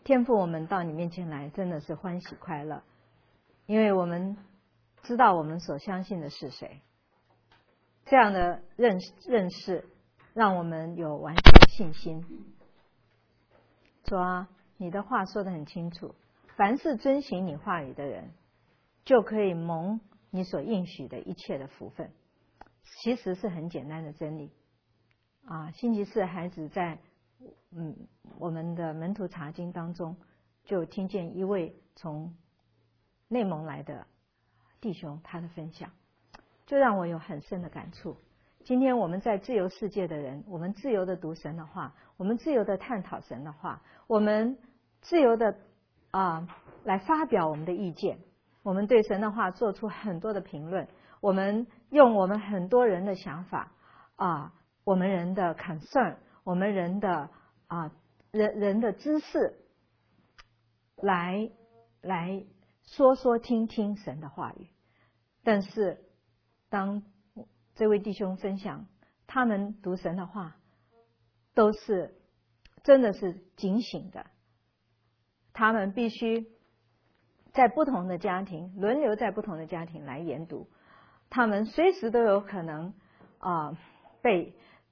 天父，我们到你面前来，真的是欢喜快乐，因为我们知道我们所相信的是谁。这样的认识，让我们有完全的信心。主啊，你的话说得很清楚，凡是遵行你话语的人，就可以蒙你所应许的一切的福分。其实是很简单的真理啊。星期四孩子在我们的门徒查经当中，就听见一位从内蒙来的弟兄他的分享，就让我有很深的感触。今天我们在自由世界的人，我们自由的读神的话，我们自由的探讨神的话，我们自由的来发表我们的意见，我们对神的话做出很多的评论，我们用我们很多人的想法我们人的 concern， 我们人的人的知识来说听听神的话语。但是当这位弟兄分享他们读神的话都是真的是警醒的，他们必须在不同的家庭轮流在不同的家庭来研读，他们随时都有可能被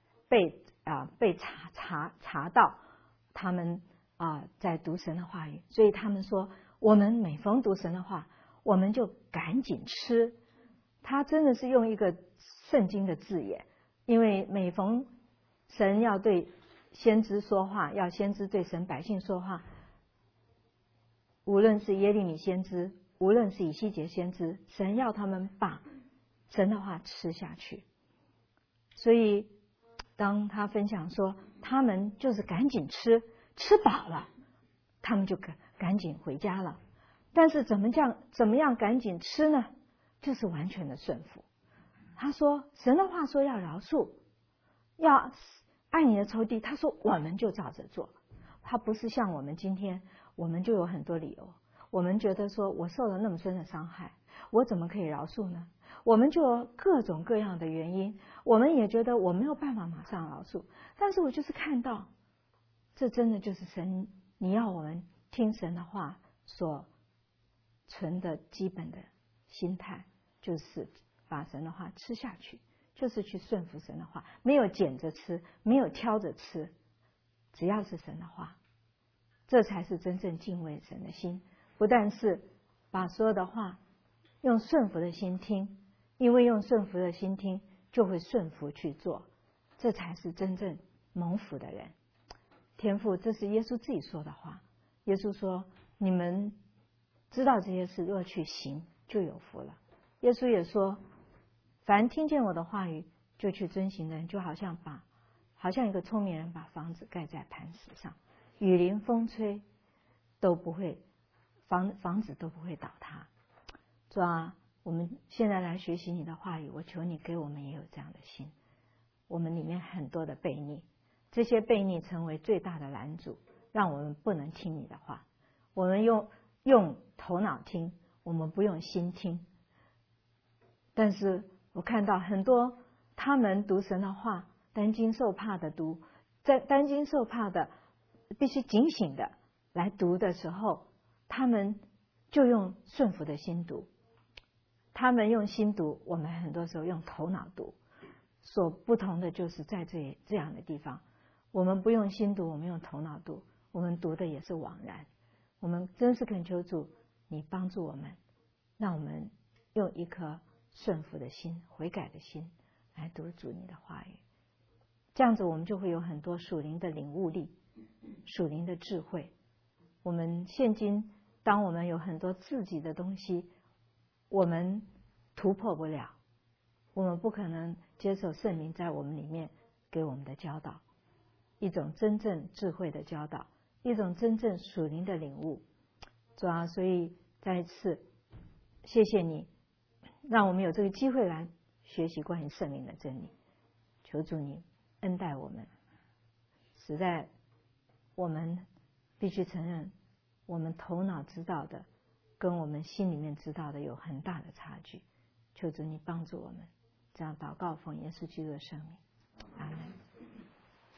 查到他们在读神的话语。所以他们说，我们每逢读神的话，我们就赶紧吃。他真的是用一个圣经的字眼，因为每逢神要对先知说话，要先知对神百姓说话，无论是耶利米先知，无论是以西结先知，神要他们把神的话吃下去。所以当他分享说他们就是赶紧吃饱了，他们就赶紧回家了。但是怎么样赶紧吃呢？就是完全的顺服。他说神的话说要饶恕，要爱你的仇敌，他说我们就照着做。他不是像我们今天，我们就有很多理由，我们觉得说我受了那么深的伤害，我怎么可以饶恕呢？我们就有各种各样的原因，我们也觉得我没有办法马上饶恕。但是我就是看到，这真的就是神，你要我们听神的话所存的基本的心态，就是把神的话吃下去，就是去顺服神的话，没有捡着吃，没有挑着吃，只要是神的话，这才是真正敬畏神的心。不但是把所有的话用顺服的心听，因为用顺服的心听，就会顺服去做，这才是真正蒙福的人。天父，这是耶稣自己说的话。耶稣说，你们知道这些事，若去行，就有福了。耶稣也说，凡听见我的话语就去遵行的人，就好像一个聪明人把房子盖在磐石上，雨淋风吹都不会，房子都不会倒塌。主啊，我们现在来学习你的话语，我求你给我们也有这样的心。我们里面很多的悖逆，这些悖逆成为最大的拦阻，让我们不能听你的话。我们用头脑听，我们不用心听。但是我看到很多他们读神的话担惊受怕的读，在担惊受怕的必须警醒的来读的时候，他们就用顺服的心读。他们用心读，我们很多时候用头脑读，所不同的就是在这样的地方，我们不用心读，我们用头脑读，我们读的也是枉然。我们真是恳求主，你帮助我们，让我们用一颗顺服的心、悔改的心来读主你的话语，这样子我们就会有很多属灵的领悟力、属灵的智慧。我们现今当我们有很多自己的东西，我们突破不了，我们不可能接受圣灵在我们里面给我们的教导，一种真正智慧的教导，一种真正属灵的领悟。主啊，所以再一次谢谢你，让我们有这个机会来学习关于圣灵的真理。求主你恩待我们，实在我们必须承认，我们头脑知道的跟我们心里面知道的有很大的差距。求主你帮助我们，这样祷告奉耶稣基督的圣名，阿门。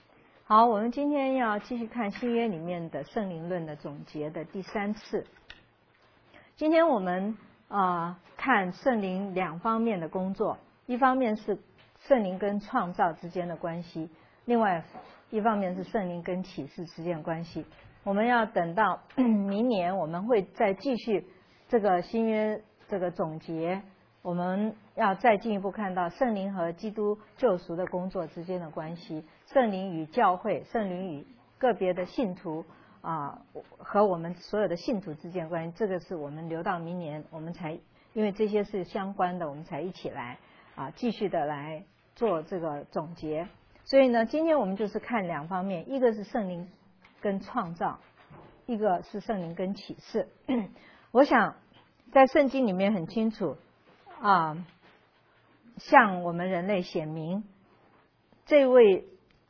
好，我们今天要继续看新约里面的圣灵论的总结的第3次。今天我们看圣灵2方面的工作，一方面是圣灵跟创造之间的关系，另外一方面是圣灵跟启示之间的关系。我们要等到明年，我们会再继续这个新约这个总结，我们要再进一步看到圣灵和基督救赎的工作之间的关系，圣灵与教会，圣灵与个别的信徒和我们所有的信徒之间的关系。这个是我们留到明年，我们才因为这些是相关的，我们才一起来继续的来做这个总结。所以呢，今天我们就是看2方面，一个是圣灵跟创造，一个是圣灵跟启示。我想在圣经里面很清楚向我们人类显明这位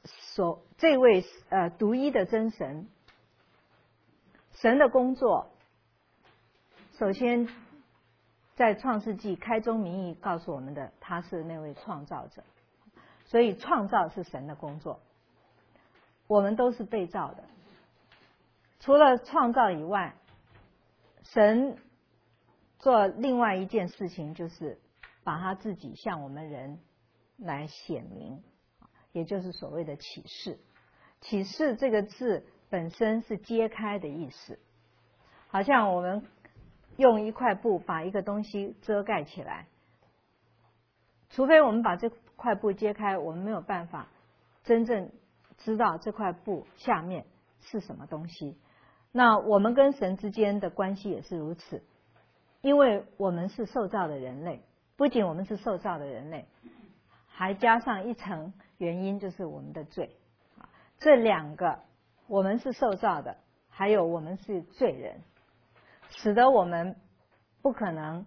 独一的真神，神的工作，首先在创世纪开宗明义告诉我们的，他是那位创造者，所以创造是神的工作，我们都是被造的。除了创造以外，神做另外一件事情，就是把他自己向我们人来显明，也就是所谓的启示。启示这个字本身是揭开的意思，好像我们用一块布把一个东西遮盖起来，除非我们把这块布揭开，我们没有办法真正知道这块布下面是什么东西。那我们跟神之间的关系也是如此，因为我们是受造的人类，不仅我们是受造的人类，还加上一层原因，就是我们的罪。这2个，我们是受造的，还有我们是罪人，使得我们不可能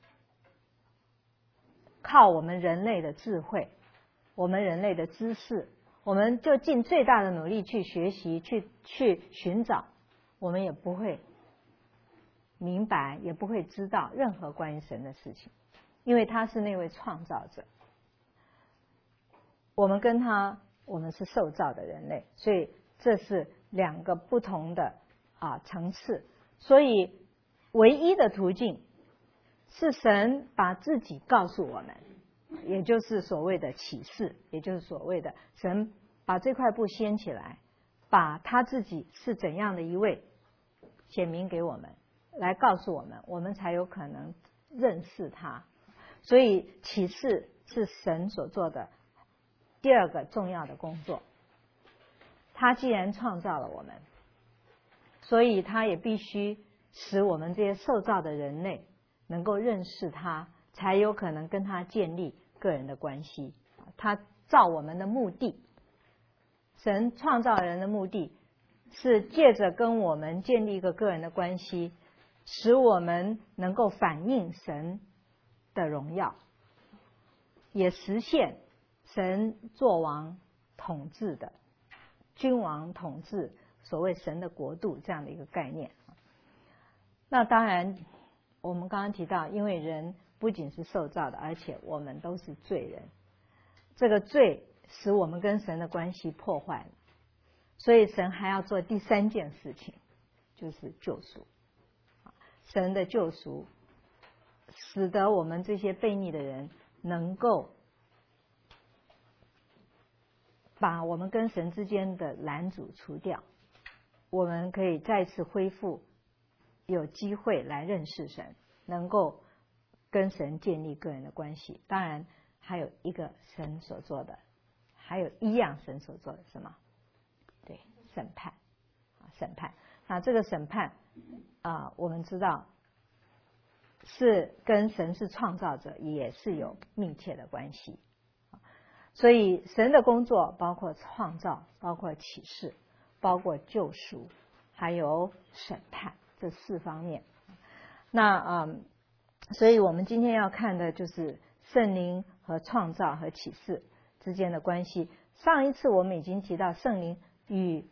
靠我们人类的智慧，我们人类的知识，我们就尽最大的努力去学习，去寻找，我们也不会明白，也不会知道任何关于神的事情，因为他是那位创造者。我们跟他，我们是受造的人类，所以这是2个不同的层次。所以唯一的途径是神把自己告诉我们，也就是所谓的启示，也就是所谓的神把这块布掀起来，把他自己是怎样的一位显明给我们，来告诉我们，我们才有可能认识他。所以启示是神所做的第2个重要的工作。他既然创造了我们，所以他也必须使我们这些受造的人类能够认识他，才有可能跟他建立个人的关系。他造我们的目的，神创造人的目的是借着跟我们建立一个个人的关系，使我们能够反映神的荣耀，也实现神作王统治的君王统治，所谓神的国度这样的一个概念。那当然我们刚刚提到，因为人不仅是受造的，而且我们都是罪人，这个罪使我们跟神的关系破坏了，所以神还要做第3件事情，就是救赎。神的救赎使得我们这些悖逆的人能够把我们跟神之间的拦阻除掉，我们可以再次恢复，有机会来认识神，能够跟神建立个人的关系。当然还有一个神所做的，还有一样神所做的什么？对，审判。审判。那这个审判我们知道是跟神是创造者也是有密切的关系。所以神的工作包括创造，包括启示，包括救赎，还有审判，这4方面。那所以我们今天要看的就是圣灵和创造和启示之间的关系。上一次我们已经提到圣灵与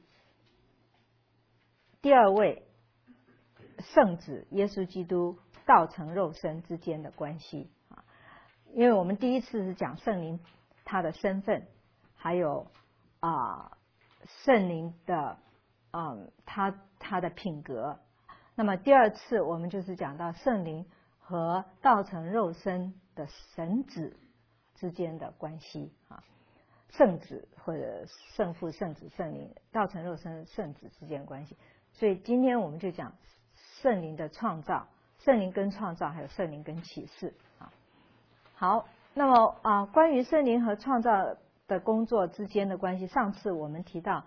第2位圣子耶稣基督道成肉身之间的关系。因为我们第一次是讲圣灵他的身份，还有圣灵的他的品格。那么第二次我们就是讲到圣灵和道成肉身的神子之间的关系啊，圣子或者圣父、圣子、圣灵，道成肉身圣子之间的关系。所以今天我们就讲圣灵的创造，圣灵跟创造，还有圣灵跟启示啊。好，那么关于圣灵和创造的工作之间的关系，上次我们提到，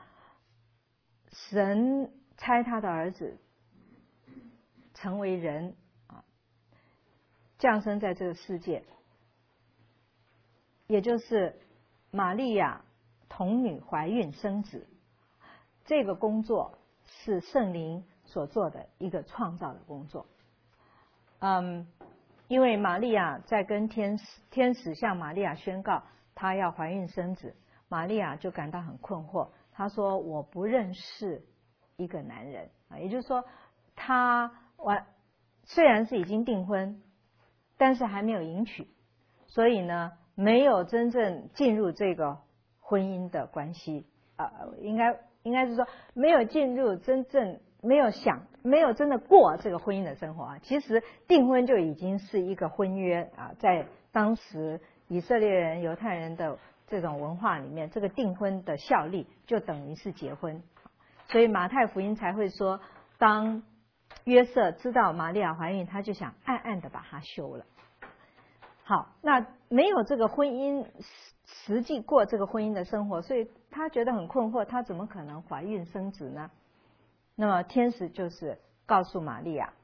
神差他的儿子成为人啊，降生在这个世界，也就是玛利亚童女怀孕生子，这个工作是圣灵所做的一个创造的工作。因为玛利亚在跟天使向玛利亚宣告她要怀孕生子，玛利亚就感到很困惑。她说：“我不认识一个男人啊。”也就是说，她虽然是已经订婚，但是还没有迎娶，所以呢，没有真正进入这个婚姻的关系应该是说没有进入真正。没有真的过这个婚姻的生活啊。其实订婚就已经是一个婚约啊，在当时以色列人、犹太人的这种文化里面，这个订婚的效力就等于是结婚。所以马太福音才会说，当约瑟知道玛利亚怀孕，他就想暗暗的把她休了。好，那没有这个婚姻，实际过这个婚姻的生活，所以他觉得很困惑，他怎么可能怀孕生子呢？那么天使就是告诉玛利亚，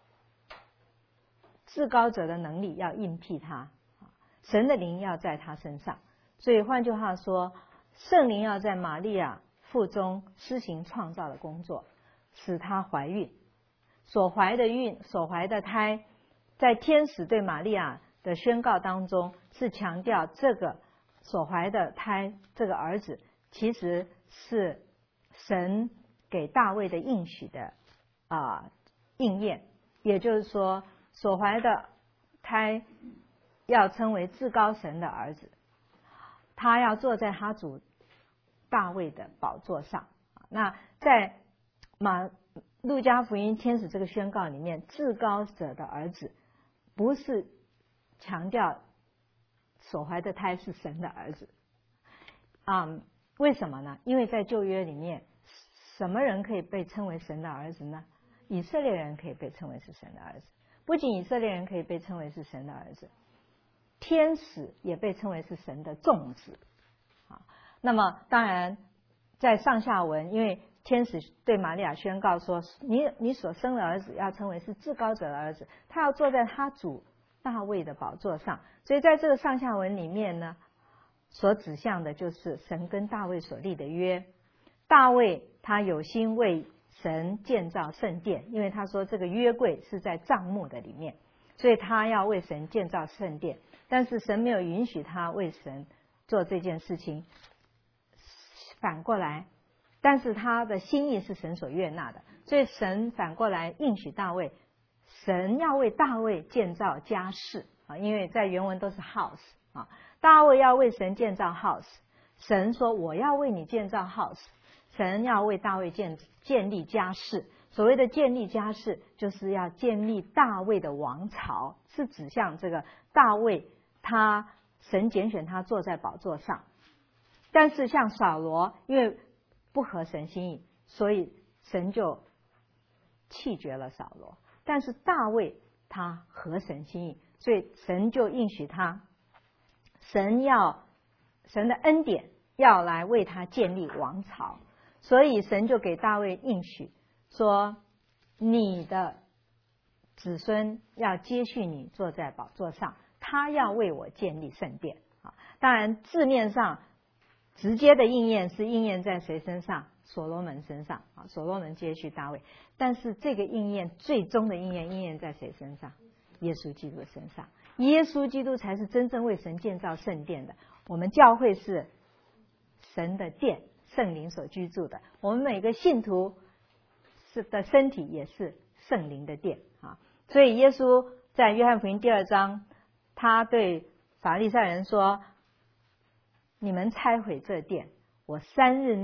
至高者的能力要应替他，神的灵要在他身上。所以换句话说，圣灵要在玛利亚腹中施行创造的工作，使她怀孕。所怀的胎，在天使对玛利亚的宣告当中，是强调这个所怀的胎，这个儿子其实是神给大卫的应许的应验。也就是说，所怀的胎要称为至高神的儿子，他要坐在他主大卫的宝座上。那在路加福音天使这个宣告里面，至高者的儿子不是强调所怀的胎是神的儿子为什么呢？因为在旧约里面，什么人可以被称为神的儿子呢？以色列人可以被称为是神的儿子。不仅以色列人可以被称为是神的儿子，天使也被称为是神的众子。那么当然在上下文，因为天使对玛利亚宣告说，你所生的儿子要称为是至高者的儿子，他要坐在他主大卫的宝座上。所以在这个上下文里面呢，所指向的就是神跟大卫所立的约。大卫他有心为神建造圣殿，因为他说这个约柜是在帐幕的里面，所以他要为神建造圣殿。但是神没有允许他为神做这件事情，反过来，但是他的心意是神所悦纳的，所以神反过来应许大卫，神要为大卫建造家室因为在原文都是 house大卫要为神建造 house。 神说我要为你建造 house， 神要为大卫建立家室。所谓的建立家室，就是要建立大卫的王朝，是指向这个大卫，神拣选他坐在宝座上。但是像扫罗，因为不合神心意，所以神就弃绝了扫罗。但是大卫他合神心意，所以神就应许他，神的恩典要来为他建立王朝。所以神就给大卫应许说，你的子孙要接续你坐在宝座上，他要为我建立圣殿当然字面上直接的应验是应验在谁身上？所罗门身上所罗门接续大卫。但是这个应验最终的应验在谁身上？耶稣基督身上。耶稣基督才是真正为神建造圣殿的。我们教会是神的殿，圣灵所居住的。我们每个信徒的身体也是圣灵的殿所以耶稣在约翰福音第2章，他对法利赛人说，你们拆毁这殿，我3日内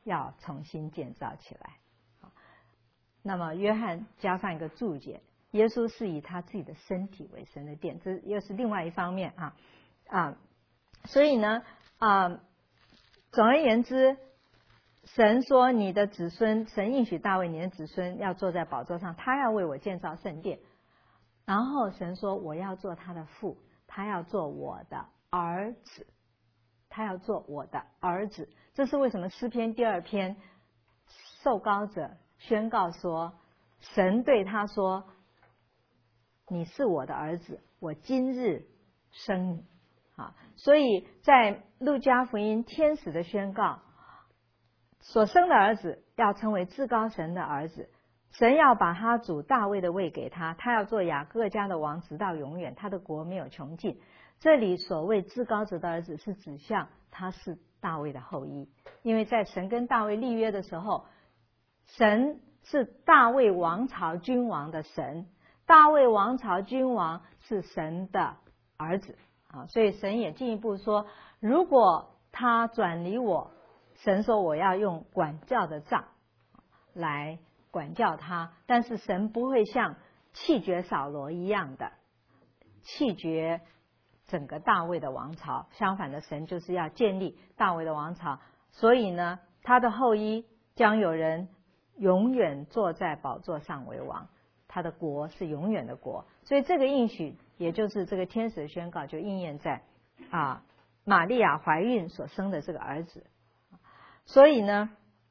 要重新建造起来。那么约翰加上一个注解，耶稣是以他自己的身体为神的殿，这又是另外一方面所以呢总而言之，神说你的子孙，神应许大卫你的子孙要坐在宝座上，他要为我建造圣殿。然后神说我要做他的父，他要做我的儿子，他要做我的儿子。这是为什么诗篇第2篇受膏者宣告说，神对他说，你是我的儿子，我今日生你。所以在路加福音天使的宣告，所生的儿子要成为至高神的儿子，神要把他主大卫的位给他，他要做雅各家的王直到永远，他的国没有穷尽。这里所谓至高者的儿子是指向他是大卫的后裔，因为在神跟大卫立约的时候，神是大卫王朝君王的神，大卫王朝君王是神的儿子所以神也进一步说，如果他转离我，神说我要用管教的杖来管教他，但是神不会像弃绝扫罗一样的弃绝整个大卫的王朝，相反的，神就是要建立大卫的王朝。所以呢，他的后裔将有人永远坐在宝座上为王，他的国是永远的国。所以这个应许，也就是这个天使的宣告，就应验在玛利亚怀孕所生的这个儿子。所以呢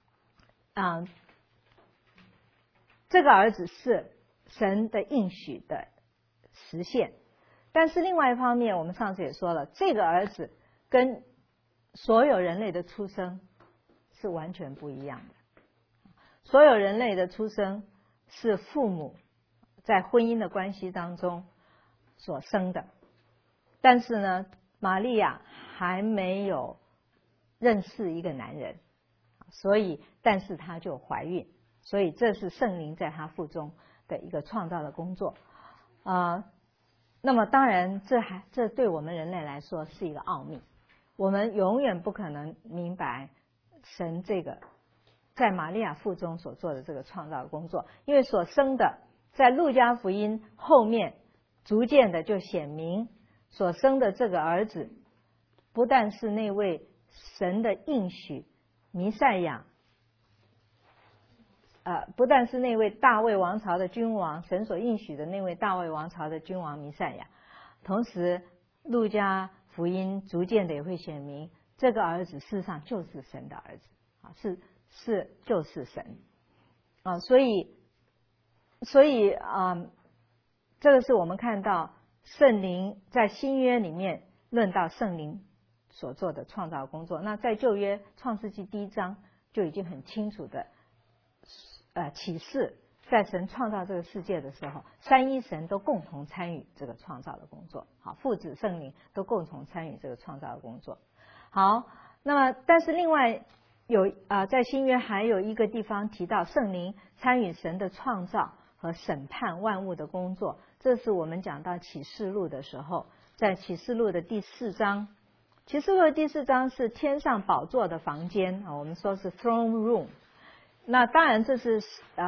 这个儿子是神的应许的实现。但是另外一方面，我们上次也说了，这个儿子跟所有人类的出生是完全不一样的。所有人类的出生是父母在婚姻的关系当中所生的，但是呢，玛利亚还没有认识一个男人，但是她就怀孕，所以这是圣灵在她腹中的一个创造的工作那么当然这对我们人类来说是一个奥秘，我们永远不可能明白神这个在玛利亚腹中所做的这个创造的工作，因为所生的在路加福音后面逐渐的就显明，所生的这个儿子不但是那位神的应许弥赛亚不但是那位大卫王朝的君王，神所应许的那位大卫王朝的君王弥赛亚，同时路加福音逐渐的也会显明，这个儿子事实上就是神的儿子就是神所以这个是我们看到圣灵在新约里面论到圣灵所做的创造工作。那在旧约创世纪1章就已经很清楚的启示，在神创造这个世界的时候，三一神都共同参与这个创造的工作。父子圣灵都共同参与这个创造的工作。好，那么但是另外在新约还有一个地方提到圣灵参与神的创造和审判万物的工作，这是我们讲到启示录的时候，在启示录的第4章。启示录的第4章是天上宝座的房间我们说是 throne room。那当然这是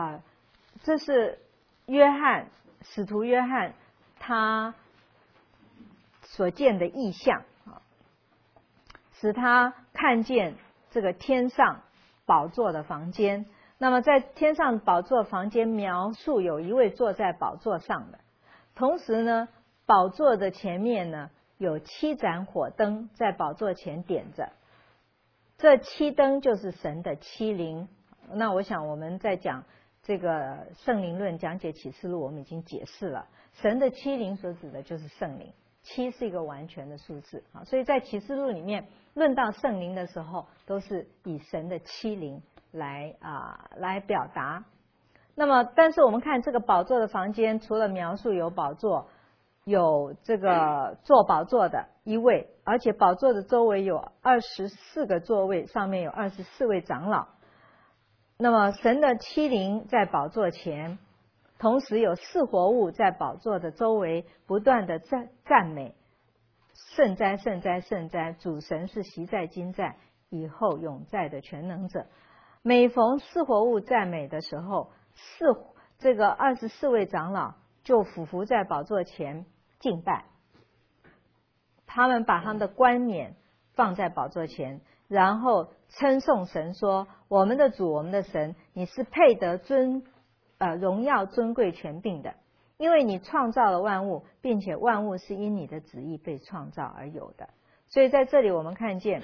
使徒约翰他所见的异象使他看见这个天上宝座的房间。那么在天上宝座房间描述有一位坐在宝座上的，同时呢，宝座的前面呢有7盏火灯在宝座前点着，这7灯就是神的7灵。那我想我们在讲这个圣灵论讲解启示录，我们已经解释了，神的7灵所指的就是圣灵，7是一个完全的数字所以在启示录里面论到圣灵的时候，都是以神的7灵来表达。那么但是我们看这个宝座的房间，除了描述有宝座，有这个坐宝座的一位，而且宝座的周围有24个座位，上面有24位长老。那么神的7灵在宝座前，同时有4活物在宝座的周围不断的赞美，圣哉圣哉圣哉，主神是昔在今在以后永在的全能者每逢四活物赞美的时候，这个24位长老就俯伏在宝座前敬拜，他们把他们的冠冕放在宝座前，然后称颂神说：我们的主，我们的神，你是配得荣耀尊贵权柄的，因为你创造了万物，并且万物是因你的旨意被创造而有的。所以在这里我们看见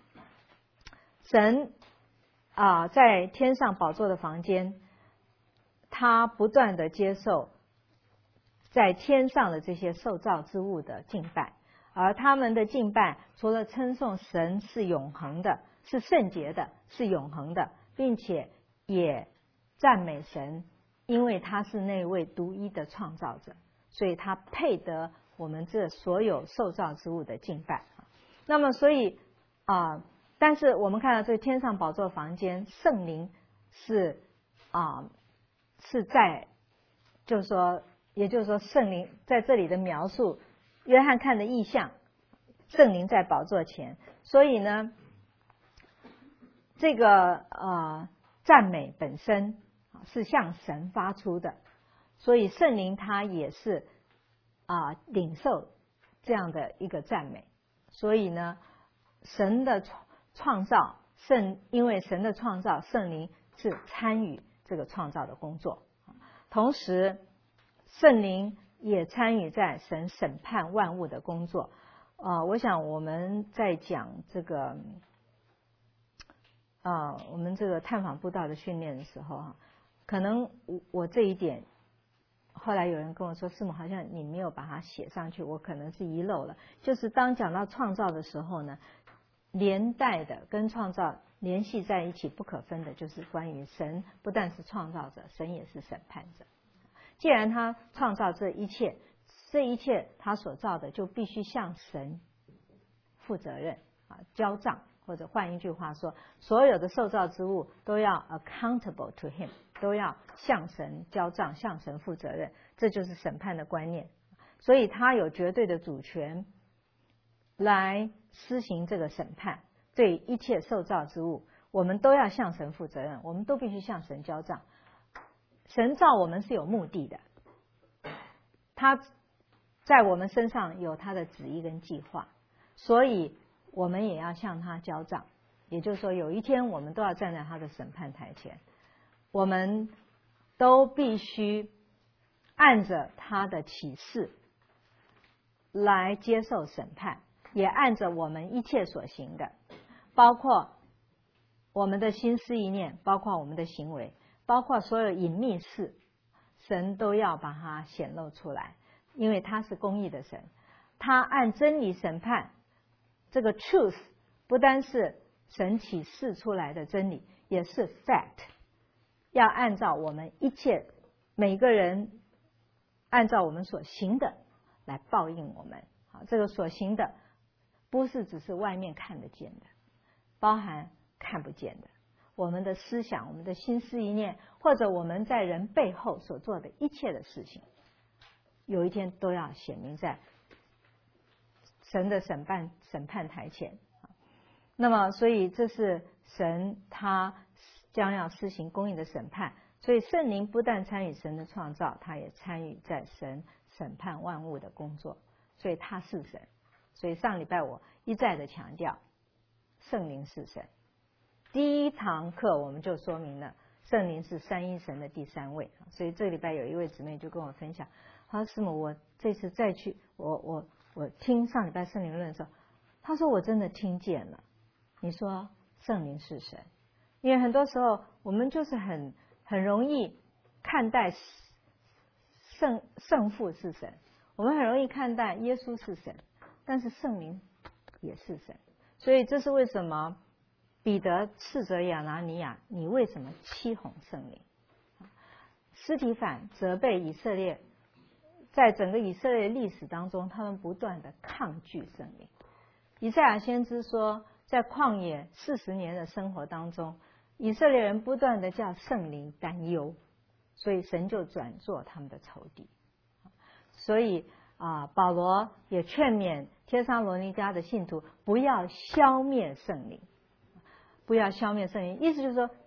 神在天上宝座的房间，他不断的接受在天上的这些受造之物的敬拜，而他们的敬拜除了称颂神是永恒的，是圣洁的，是永恒的，并且也赞美神，因为他是那位独一的创造者，所以他配得我们这所有受造之物的敬拜。那么所以但是我们看到这天上宝座房间，圣灵是在，就是说，也就是说圣灵在这里的描述，约翰看的异象，圣灵在宝座前，所以呢这个赞美本身是向神发出的，所以圣灵他也是领受这样的一个赞美。所以呢神的创造，因为神的创造，圣灵是参与这个创造的工作，同时圣灵也参与在神审判万物的工作。我想我们在讲这个我们这个探访布道的训练的时候可能我这一点后来有人跟我说，师母好像你没有把它写上去，我可能是遗漏了。就是当讲到创造的时候呢，连带的跟创造联系在一起不可分的，就是关于神不但是创造者，神也是审判者。既然他创造这一切他所造的就必须向神负责任交账，或者换一句话说，所有的受造之物都要 accountable to him， 都要向神交账，向神负责任，这就是审判的观念。所以他有绝对的主权来施行这个审判，对一切受造之物我们都要向神负责任，我们都必须向神交账。神造我们是有目的的，他在我们身上有他的旨意跟计划，所以我们也要向他交账。也就是说有一天我们都要站在他的审判台前，我们都必须按着他的启示来接受审判，也按着我们一切所行的，包括我们的心思意念，包括我们的行为，包括所有隐秘事，神都要把它显露出来，因为他是公义的神，他按真理审判。这个 truth 不单是神启示出来的真理，也是 fact， 要按照我们一切每个人按照我们所行的来报应我们。这个所行的不是只是外面看得见的，包含看不见的，我们的思想，我们的心思意念，或者我们在人背后所做的一切的事情，有一天都要显明在神的审判台前。那么所以这是神他将要施行公义的审判，所以圣灵不但参与神的创造，他也参与在神审判万物的工作，所以他是神。所以上礼拜我一再的强调圣灵是神。第一堂课我们就说明了圣灵是三一神的第三位。所以这个礼拜有一位姊妹就跟我分享，她说师母，我这次再去我听上礼拜圣灵论的时候，她说我真的听见了，你说圣灵是神。因为很多时候我们就是很容易看待圣父是神，我们很容易看待耶稣是神，但是圣灵也是神。所以这是为什么彼得斥责亚拿尼亚，你为什么欺哄圣灵？司提反责备以色列，在整个以色列历史当中，他们不断的抗拒圣灵。以赛亚先知说，在旷野40年的生活当中，以色列人不断的叫圣灵担忧，所以神就转做他们的仇敌。所以保罗也劝勉帖撒罗尼迦的信徒不要消灭圣灵，不要消灭圣灵。意思就是说，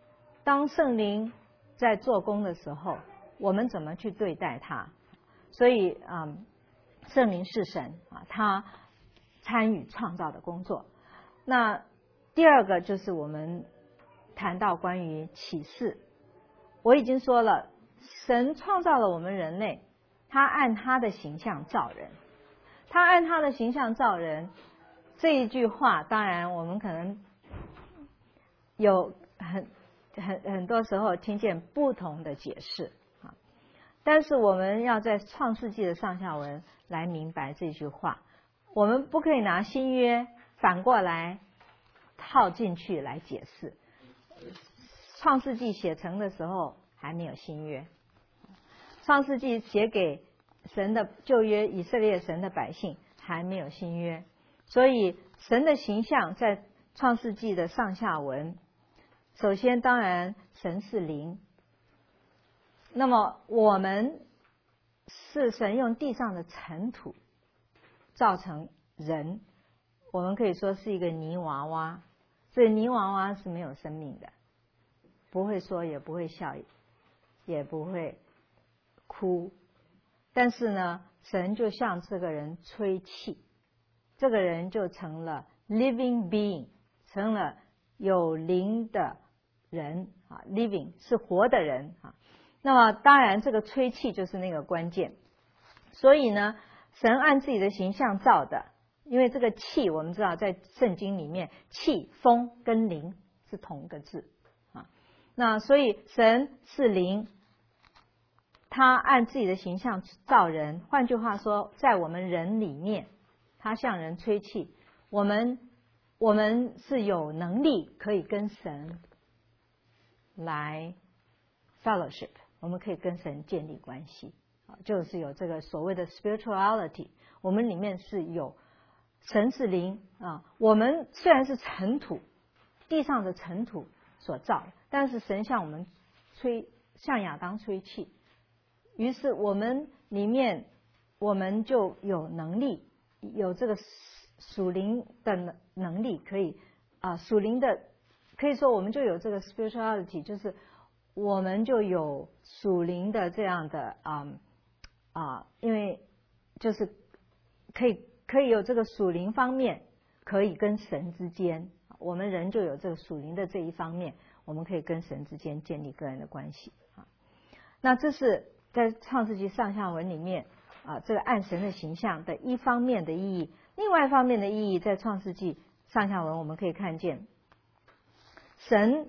当圣灵在做工的时候，我们怎么去对待它？所以圣灵是神啊，他参与创造的工作。那第二个就是我们谈到关于启示，我已经说了，神创造了我们人类，他按他的形象造人，他按他的形象造人这一句话，当然我们可能有很多时候听见不同的解释啊，但是我们要在创世纪的上下文来明白这句话，我们不可以拿新约反过来套进去来解释。创世纪写成的时候还没有新约，创世纪写给神的旧约以色列神的百姓还没有新约，所以神的形象在创世纪的上下文，首先当然神是灵，那么我们是神用地上的尘土造成人，我们可以说是一个泥娃娃，所以泥娃娃是没有生命的，不会说，也不会笑，也不会哭，但是呢，神就向这个人吹气，这个人就成了 living being， 成了有灵的人啊 ，living 是活的人啊。那么当然，这个吹气就是那个关键。所以呢，神按自己的形象造的，因为这个气我们知道在圣经里面，气、风跟灵是同一个字啊。那所以神是灵，他按自己的形象造人。换句话说，在我们人里面，他向人吹气，我们是有能力可以跟神来 fellowship， 我们可以跟神建立关系，就是有这个所谓的 spirituality， 我们里面是有神是灵啊。我们虽然是尘土，地上的尘土所造，但是神向我们向亚当吹气，于是我们里面我们就有能力，有这个属灵的能力，可以属灵的，可以说我们就有这个 spirituality， 就是我们就有属灵的这样的因为就是可以有这个属灵方面，可以跟神之间，我们人就有这个属灵的这一方面，我们可以跟神之间建立个人的关系啊。那这是在创世纪上下文里面这个按神的形象的一方面的意义。另外一方面的意义，在创世纪上下文我们可以看见，神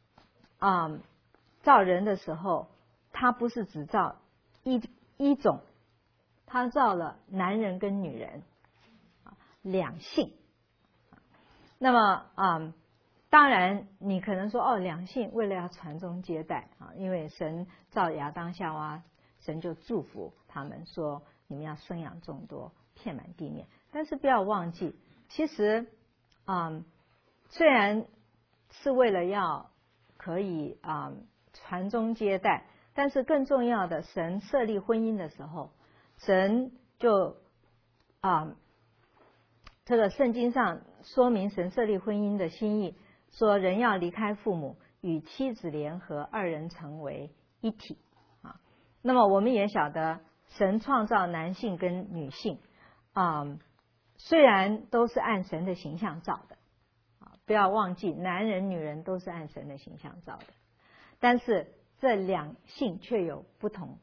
造人的时候，他不是只造一种，他造了男人跟女人两性。那么当然你可能说两性为了要传宗接代因为神造亚当夏娃，神就祝福他们说你们要生养众多，遍满地面。但是不要忘记，其实虽然是为了要可以传宗接代，但是更重要的，神设立婚姻的时候，神就这个圣经上说明神设立婚姻的心意，说人要离开父母，与妻子联合，二人成为一体那么我们也晓得，神创造男性跟女性虽然都是按神的形象造的不要忘记，男人女人都是按神的形象造的，但是这两性却有不同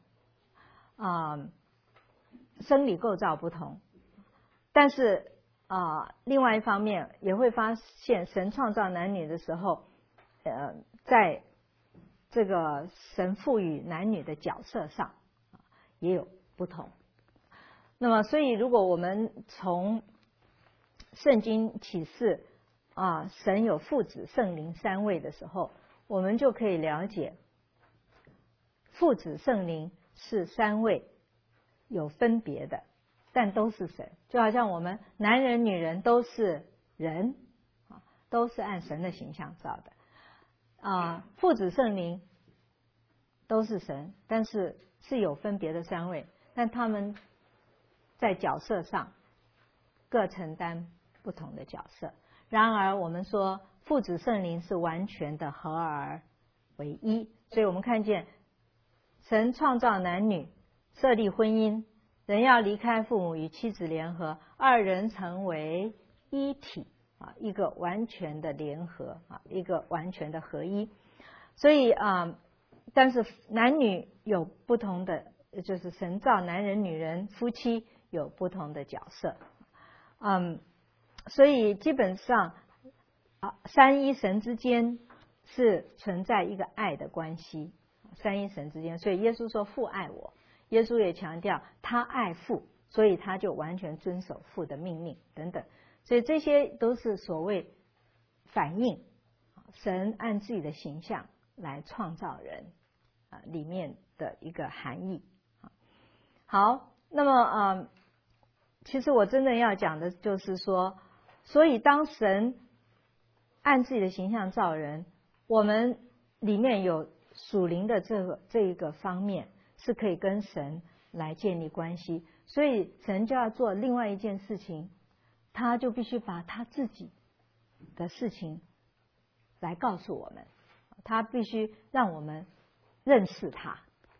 生理构造不同。但是另外一方面也会发现，神创造男女的时候在这个神赋予男女的角色上也有不同。那么所以如果我们从圣经启示神有父子圣灵三位的时候，我们就可以了解父子圣灵是三位有分别的，但都是神。就好像我们男人女人都是人都是按神的形象造的父子圣灵都是神，但是是有分别的三位，但他们在角色上各承担不同的角色。然而我们说父子圣灵是完全的合而为一。所以我们看见神创造男女，设立婚姻，人要离开父母与妻子联合，二人成为一体啊，一个完全的联合啊，一个完全的合一。所以但是男女有不同的，就是神造男人女人夫妻有不同的角色。所以基本上三一神之间是存在一个爱的关系，三一神之间。所以耶稣说父爱我，耶稣也强调他爱父，所以他就完全遵守父的命令等等。所以这些都是所谓反映神按自己的形象来创造人里面的一个含义。好，那么其实我真正要讲的就是说，所以当神按自己的形象造人，我们里面有属灵的这一个方面是可以跟神来建立关系，所以神就要做另外一件事情，他就必须把他自己的事情来告诉我们，他必须让我们认识他。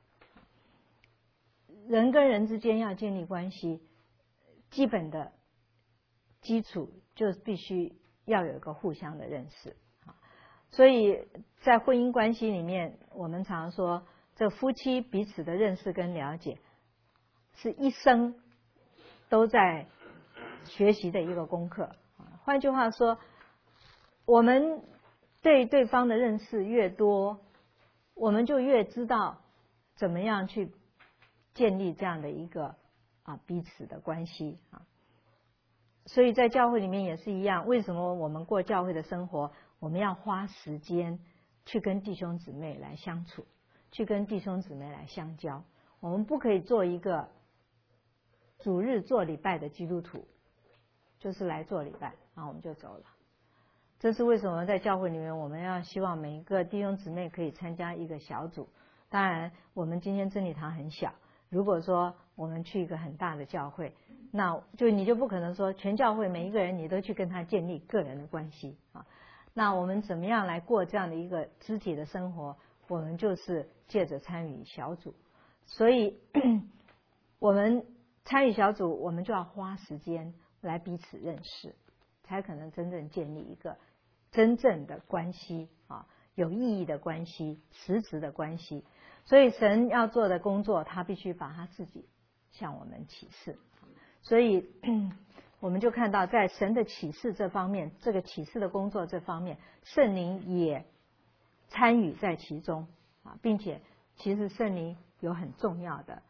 人跟人之间要建立关系，基本的基础就必须要有一个互相的认识。所以在婚姻关系里面，我们常说这夫妻彼此的认识跟了解是一生都在学习的一个功课。换句话说，我们对对方的认识越多，我们就越知道怎么样去建立这样的一个彼此的关系啊。所以在教会里面也是一样，为什么我们过教会的生活，我们要花时间去跟弟兄姊妹来相处，去跟弟兄姊妹来相交。我们不可以做一个主日做礼拜的基督徒，就是来做礼拜然后我们就走了。这是为什么在教会里面我们要希望每一个弟兄姊妹可以参加一个小组。当然我们今天真理堂很小，如果说我们去一个很大的教会，那就你就不可能说全教会每一个人你都去跟他建立个人的关系啊。那我们怎么样来过这样的一个肢体的生活，我们就是借着参与小组。所以我们参与小组，我们就要花时间来彼此认识，才可能真正建立一个真正的关系有意义的关系，实质的关系。所以神要做的工作，他必须把他自己向我们启示。所以我们就看到在神的启示这方面，这个启示的工作这方面，圣灵也参与在其中并且其实圣灵有很重要的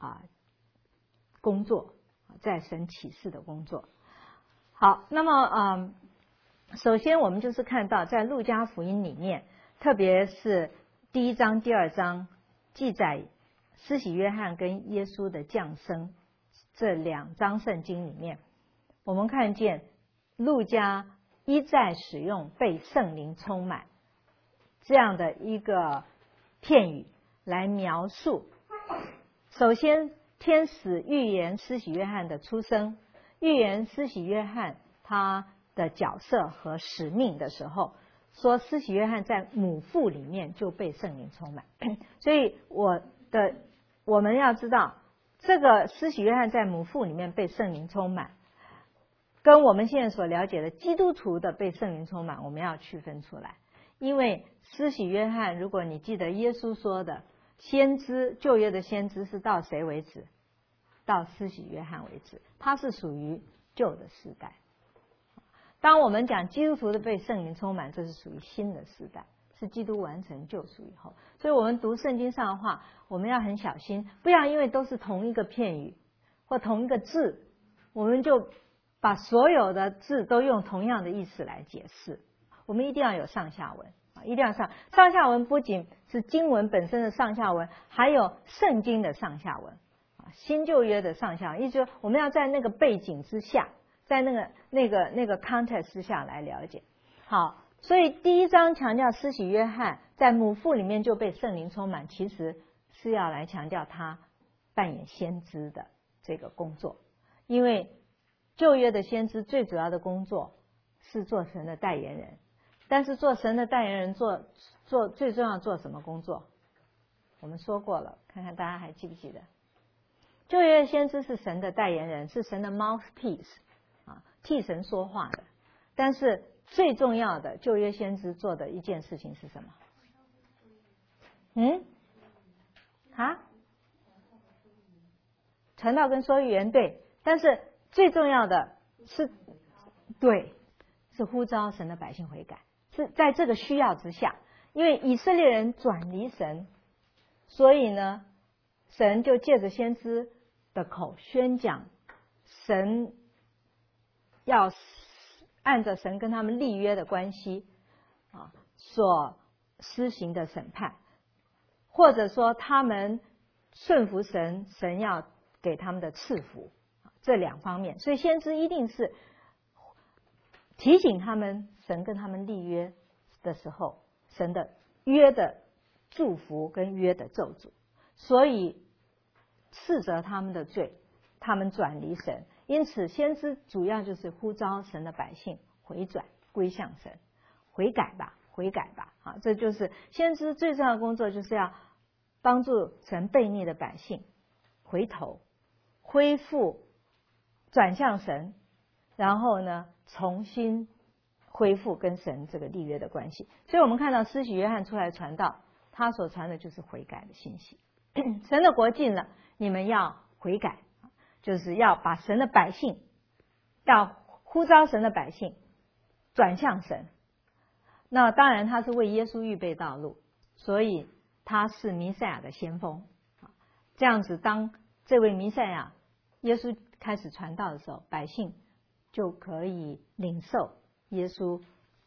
工作，在神启示的工作。好，那么首先我们就是看到在路加福音里面，特别是第1章第2章记载施洗约翰跟耶稣的降生这2章圣经里面，我们看见路加一再使用被圣灵充满这样的一个片语来描述。首先天使预言施洗约翰的出生，预言施洗约翰他的角色和使命的时候，说施洗约翰在母腹里面就被圣灵充满。所以我们要知道，这个施洗约翰在母腹里面被圣灵充满，跟我们现在所了解的基督徒的被圣灵充满，我们要区分出来。因为施洗约翰，如果你记得耶稣说的，先知旧约的先知是到谁为止？到施洗约翰为止，他是属于旧的时代。当我们讲基督徒的被圣灵充满，这是属于新的时代，是基督完成救赎以后。所以我们读圣经上的话，我们要很小心，不要因为都是同一个片语或同一个字，我们就把所有的字都用同样的意思来解释。我们一定要有上下文，一定要上下文，不仅是经文本身的上下文，还有圣经的上下文，新旧约的上下文。意思说我们要在那个背景之下，在那个 context 之下来了解。好，所以第1章强调施洗约翰在母腹里面就被圣灵充满，其实是要来强调他扮演先知的这个工作。因为旧约的先知最主要的工作是做神的代言人， 但是做神的代言人做最重要做什么工作？我们说过了，看看大家还记不记得？旧约先知是神的代言人，是神的 mouthpiece 啊，替神说话的。但是最重要的旧约先知做的一件事情是什么？传道跟说预言，对，但是最重要的是，对，是呼召神的百姓悔改，是在这个需要之下，因为以色列人转离神，所以呢，神就借着先知的口宣讲，神要按着神跟他们立约的关系啊所施行的审判，或者说他们顺服神，神要给他们的赐福，这两方面。所以先知一定是提醒他们，神跟他们立约的时候，神的约的祝福跟约的咒诅，所以斥责他们的罪，他们转离神。因此先知主要就是呼召神的百姓回转归向神，悔改吧，悔改吧。啊，这就是先知最重要的工作，就是要帮助神悖逆的百姓回头恢复转向神，然后呢重新恢复跟神这个立约的关系。所以我们看到施洗约翰出来传道，他所传的就是悔改的信息。神的国近了，你们要悔改，就是要把神的百姓，要呼召神的百姓转向神。那当然他是为耶稣预备道路，所以他是弥赛亚的先锋。这样子，当这位弥赛亚耶稣开始传道的时候，百姓就可以领受耶稣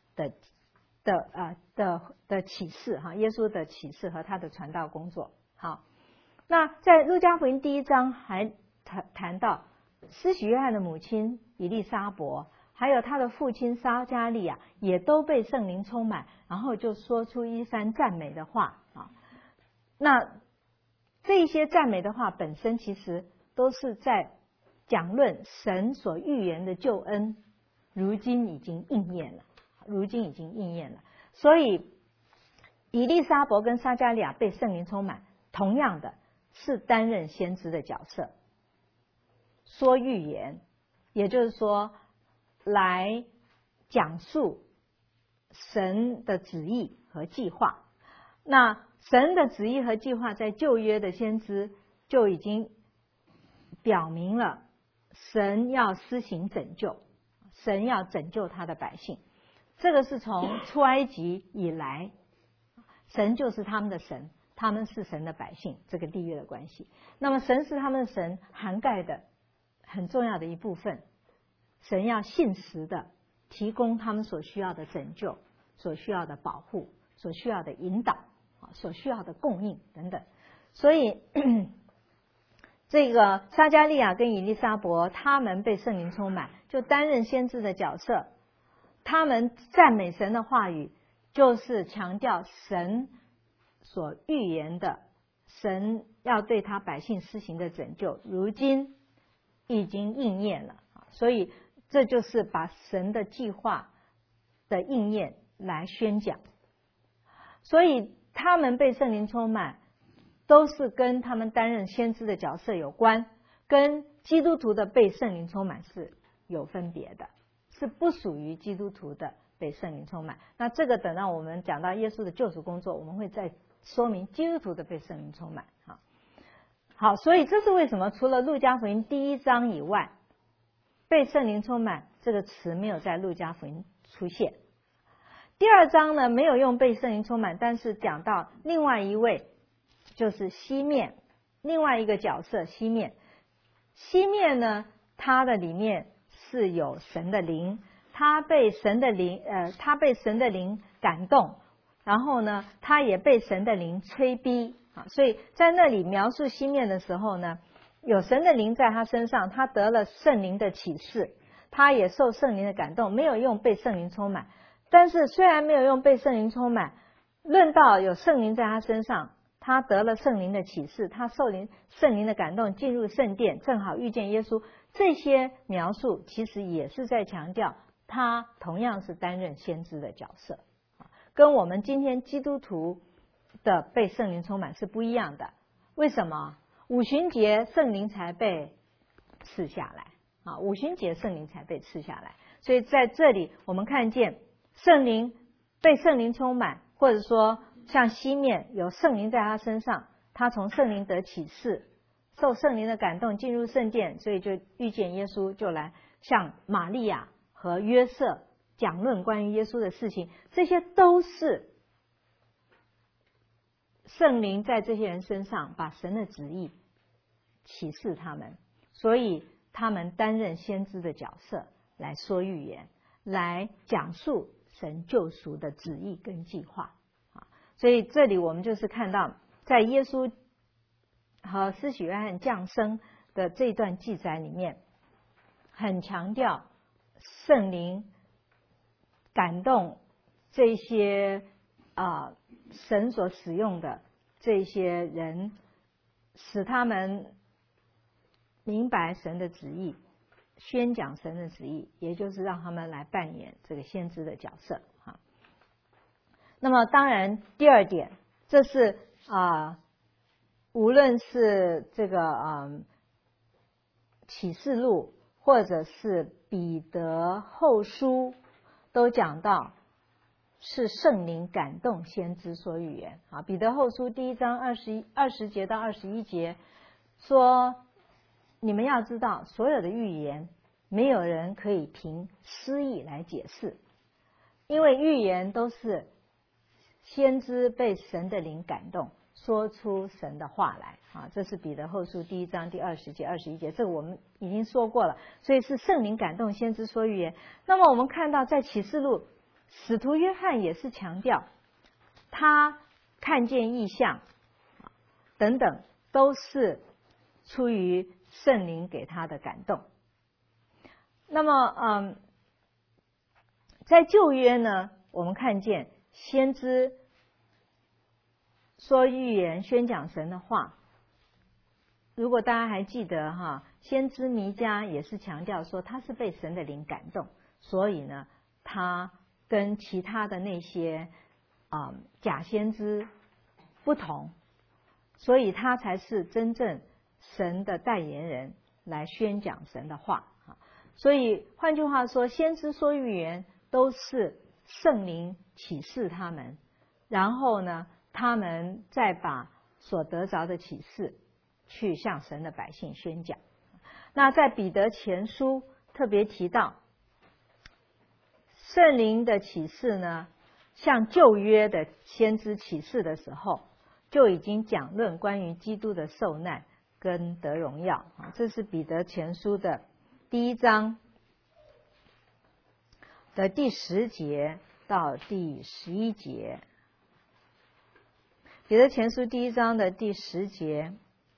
的启示哈，耶稣的启示和他的传道工作。好，那在路加福音第1章还谈到施洗约翰的母亲以利沙伯，还有他的父亲撒迦利亚，也都被圣灵充满，然后就说出一番赞美的话啊。那这些赞美的话本身其实都是在讲论神所预言的救恩，如今已经应验了，如今已经应验了。所以以利沙伯跟撒迦利亚被圣灵充满，同样的是担任先知的角色，说预言，也就是说来讲述神的旨意和计划。那神的旨意和计划在旧约的先知就已经表明了，神要施行拯救，神要拯救他的百姓。这个是从出埃及以来，神就是他们的神，他们是神的百姓，这个立约的关系。那么神是他们的神涵盖的很重要的一部分，神要信实的提供他们所需要的拯救，所需要的保护，所需要的引导，所需要的供应等等。所以这个撒迦利亚跟以利沙伯他们被圣灵充满，就担任先知的角色，他们赞美神的话语就是强调神所预言的，神要对他百姓施行的拯救如今已经应验了。所以这就是把神的计划的应验来宣讲。所以他们被圣灵充满都是跟他们担任先知的角色有关，跟基督徒的被圣灵充满是有分别的，是不属于基督徒的被圣灵充满。那这个等到我们讲到耶稣的救赎工作，我们会再说明基督徒的被圣灵充满。好，所以这是为什么除了路加福音第1章以外，被圣灵充满这个词没有在路加福音出现。第2章呢没有用被圣灵充满，但是讲到另外一位，就是西面，另外一个角色西面。西面呢，他的里面是有神的灵，他被神的灵感动，然后呢他也被神的灵催逼啊。所以在那里描述西面的时候呢，有神的灵在他身上，他得了圣灵的启示，他也受圣灵的感动，没有用被圣灵充满。但是虽然没有用被圣灵充满，论到有圣灵在他身上，他得了圣灵的启示，他受圣灵的感动，进入圣殿，正好遇见耶稣，这些描述其实也是在强调他同样是担任先知的角色跟我们今天基督徒的被圣灵充满是不一样的。为什么？五旬节圣灵才被赐下来啊，五旬节圣灵才被赐下来。所以在这里我们看见圣灵被圣灵充满，或者说像西面有圣灵在他身上，他从圣灵得启示，受圣灵的感动进入圣殿，所以就遇见耶稣，就来向玛利亚和约瑟讲论关于耶稣的事情。这些都是圣灵在这些人身上把神的旨意启示他们，所以他们担任先知的角色，来说预言，来讲述神救赎的旨意跟计划。所以这里我们就是看到在耶稣和施洗约翰降生的这段记载里面，很强调圣灵感动这些神所使用的这些人，使他们明白神的旨意，宣讲神的旨意，也就是让他们来扮演这个先知的角色。那么当然第二点，这是无论是这个启示录或者是彼得后书，都讲到是圣灵感动先知说预言。彼得后书第1章20节到21节说，你们要知道，所有的预言没有人可以凭诗意来解释，因为预言都是先知被神的灵感动，说出神的话来。这是彼得后书第1章第20节、21节，这个我们已经说过了。所以是圣灵感动先知说预言。那么我们看到在启示录，使徒约翰也是强调，他看见异象等等，都是出于圣灵给他的感动。那么在旧约呢，我们看见先知说预言、宣讲神的话。如果大家还记得先知弥迦也是强调说他是被神的灵感动，所以呢他跟其他的那些假先知不同，所以他才是真正神的代言人，来宣讲神的话。所以换句话说，先知说预言都是圣灵启示他们，然后呢他们再把所得着的启示去向神的百姓宣讲。那在彼得前书特别提到，圣灵的启示呢，像旧约的先知启示的时候，就已经讲论关于基督的受难跟得荣耀。这是彼得前书的第1章的第10节到第11节。彼得前书第1章的第10节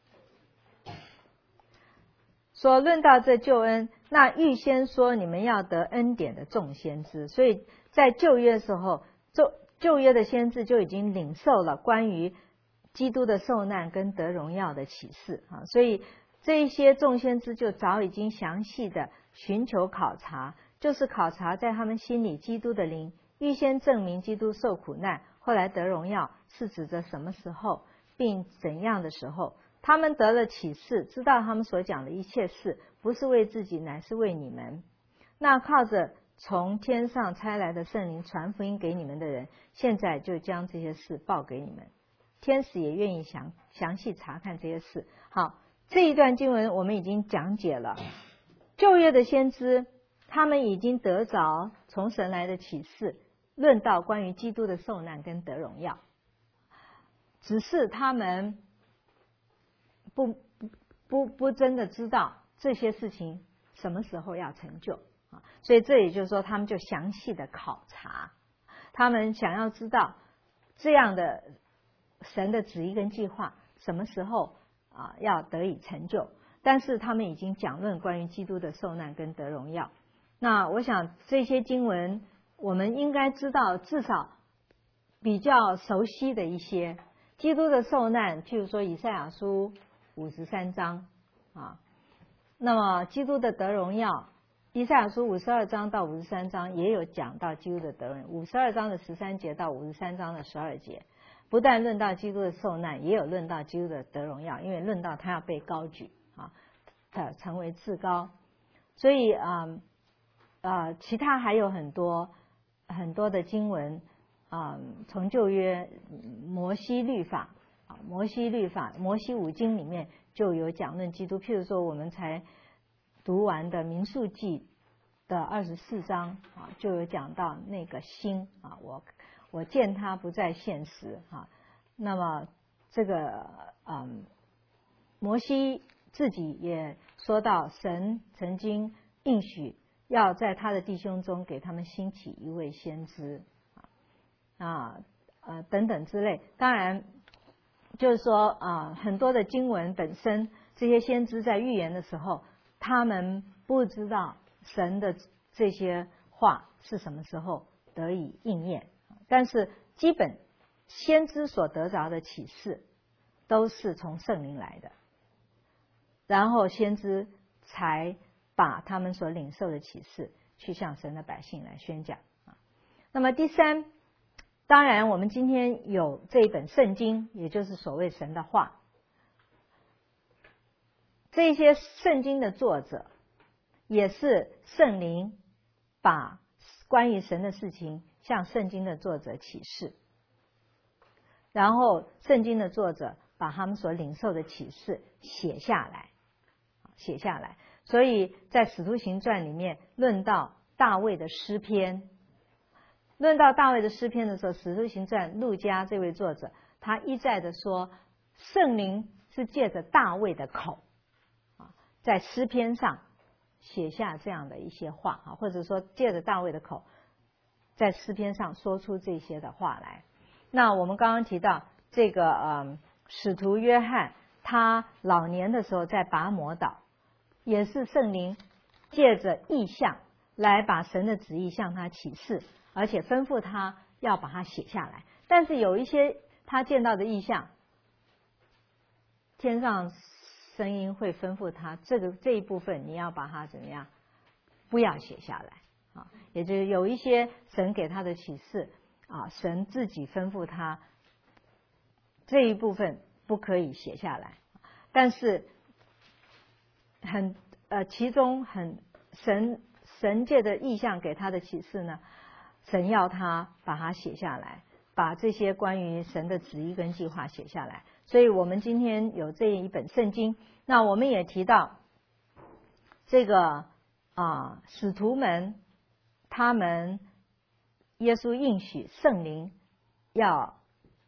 说，论到这救恩，那预先说你们要得恩典的众先知。所以在旧约的时候，旧约的先知就已经领受了关于基督的受难跟得荣耀的启示。所以这一些众先知就早已经详细的寻求考察，就是考察在他们心里基督的灵，预先证明基督受苦难后来得荣耀是指着什么时候并怎样的时候。他们得了启示，知道他们所讲的一切事不是为自己，乃是为你们。那靠着从天上差来的圣灵传福音给你们的人，现在就将这些事报给你们。天使也愿意详细查看这些事。好，这一段经文我们已经讲解了。旧约的先知，他们已经得着从神来的启示，论到关于基督的受难跟得荣耀，只是他们不真的知道这些事情什么时候要成就。所以这也就是说，他们就详细的考察，他们想要知道这样的神的旨意跟计划什么时候要得以成就。但是他们已经讲论关于基督的受难跟得荣耀。那我想这些经文我们应该知道，至少比较熟悉的一些。基督的受难，譬如说以赛亚书53章那么基督的得荣耀以赛亚书52章到53章也有讲到基督的得荣，52章的13节到53章的12节，不但论到基督的受难，也有论到基督的得荣耀，因为论到他要被高举啊，他成为至高。所以其他还有很多的经文从旧约摩西律法摩西五经里面就有讲论基督。譬如说我们才读完的民数记的24章就有讲到那个星我见他不再现实那么这个摩西自己也说到，神曾经应许要在他的弟兄中给他们兴起一位先知等等之类。当然就是说很多的经文本身，这些先知在预言的时候，他们不知道神的这些话是什么时候得以应验，但是基本先知所得着的启示都是从圣灵来的，然后先知才把他们所领受的启示去向神的百姓来宣讲那么第三，当然我们今天有这一本圣经，也就是所谓神的话。这些圣经的作者也是圣灵把关于神的事情向圣经的作者启示，然后圣经的作者把他们所领受的启示写下来。所以在使徒行传里面论到大卫的诗篇，的时候，使徒行传路加这位作者他一再的说，圣灵是借着大卫的口在诗篇上写下这样的一些话或者说借着大卫的口在诗篇上说出这些的话来。那我们刚刚提到这个使徒约翰，他老年的时候在拔摩岛，也是圣灵借着异象来把神的旨意向他启示，而且吩咐他要把它写下来。但是有一些他见到的异象，天上声音会吩咐他这一部分你要把它怎么样，不要写下来也就是有一些神给他的启示神自己吩咐他这一部分不可以写下来，但是其中神借的意象给他的启示呢，神要他把它写下来，把这些关于神的旨意跟计划写下来。所以我们今天有这一本圣经。那我们也提到这个使徒们，他们耶稣应许圣灵要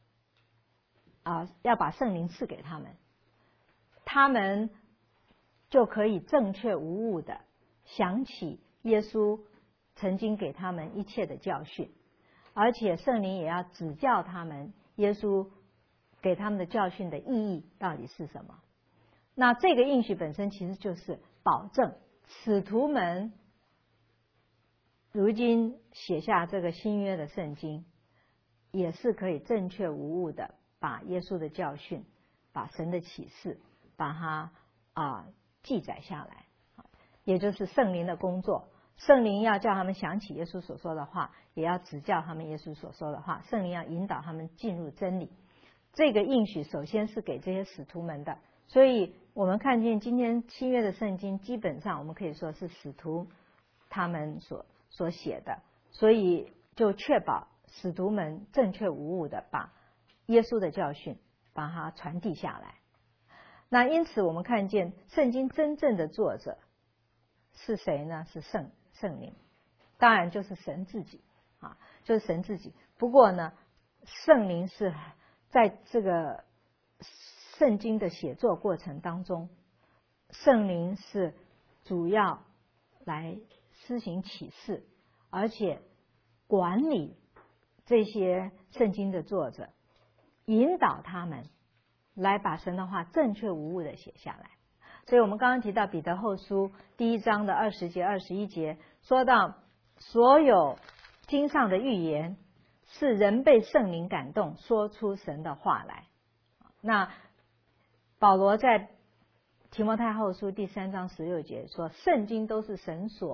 把圣灵赐给他们，他们就可以正确无误的想起耶稣曾经给他们一切的教训，而且圣灵也要指教他们耶稣给他们的教训的意义到底是什么。那这个应许本身其实就是保证使徒们如今写下这个新约的圣经，也是可以正确无误的把耶稣的教训，把神的启示把它记载下来，也就是圣灵的工作。圣灵要叫他们想起耶稣所说的话，也要指教他们耶稣所说的话，圣灵要引导他们进入真理。这个应许首先是给这些使徒们的，所以我们看见今天新约的圣经基本上我们可以说是使徒他们所写的，所以就确保使徒们正确无误的把耶稣的教训把它传递下来。那因此我们看见圣经真正的作者是谁呢？是圣灵，当然就是神自己就是神自己。不过呢，圣灵是在这个圣经的写作过程当中，圣灵是主要来施行启示，而且管理这些圣经的作者，引导他们来把神的话正确无误的写下来。所以我们刚刚提到彼得后书1章的20节21节，说到所有经上的预言是人被圣灵感动说出神的话来。那保罗在提摩太后书3章16节说，圣经都是神所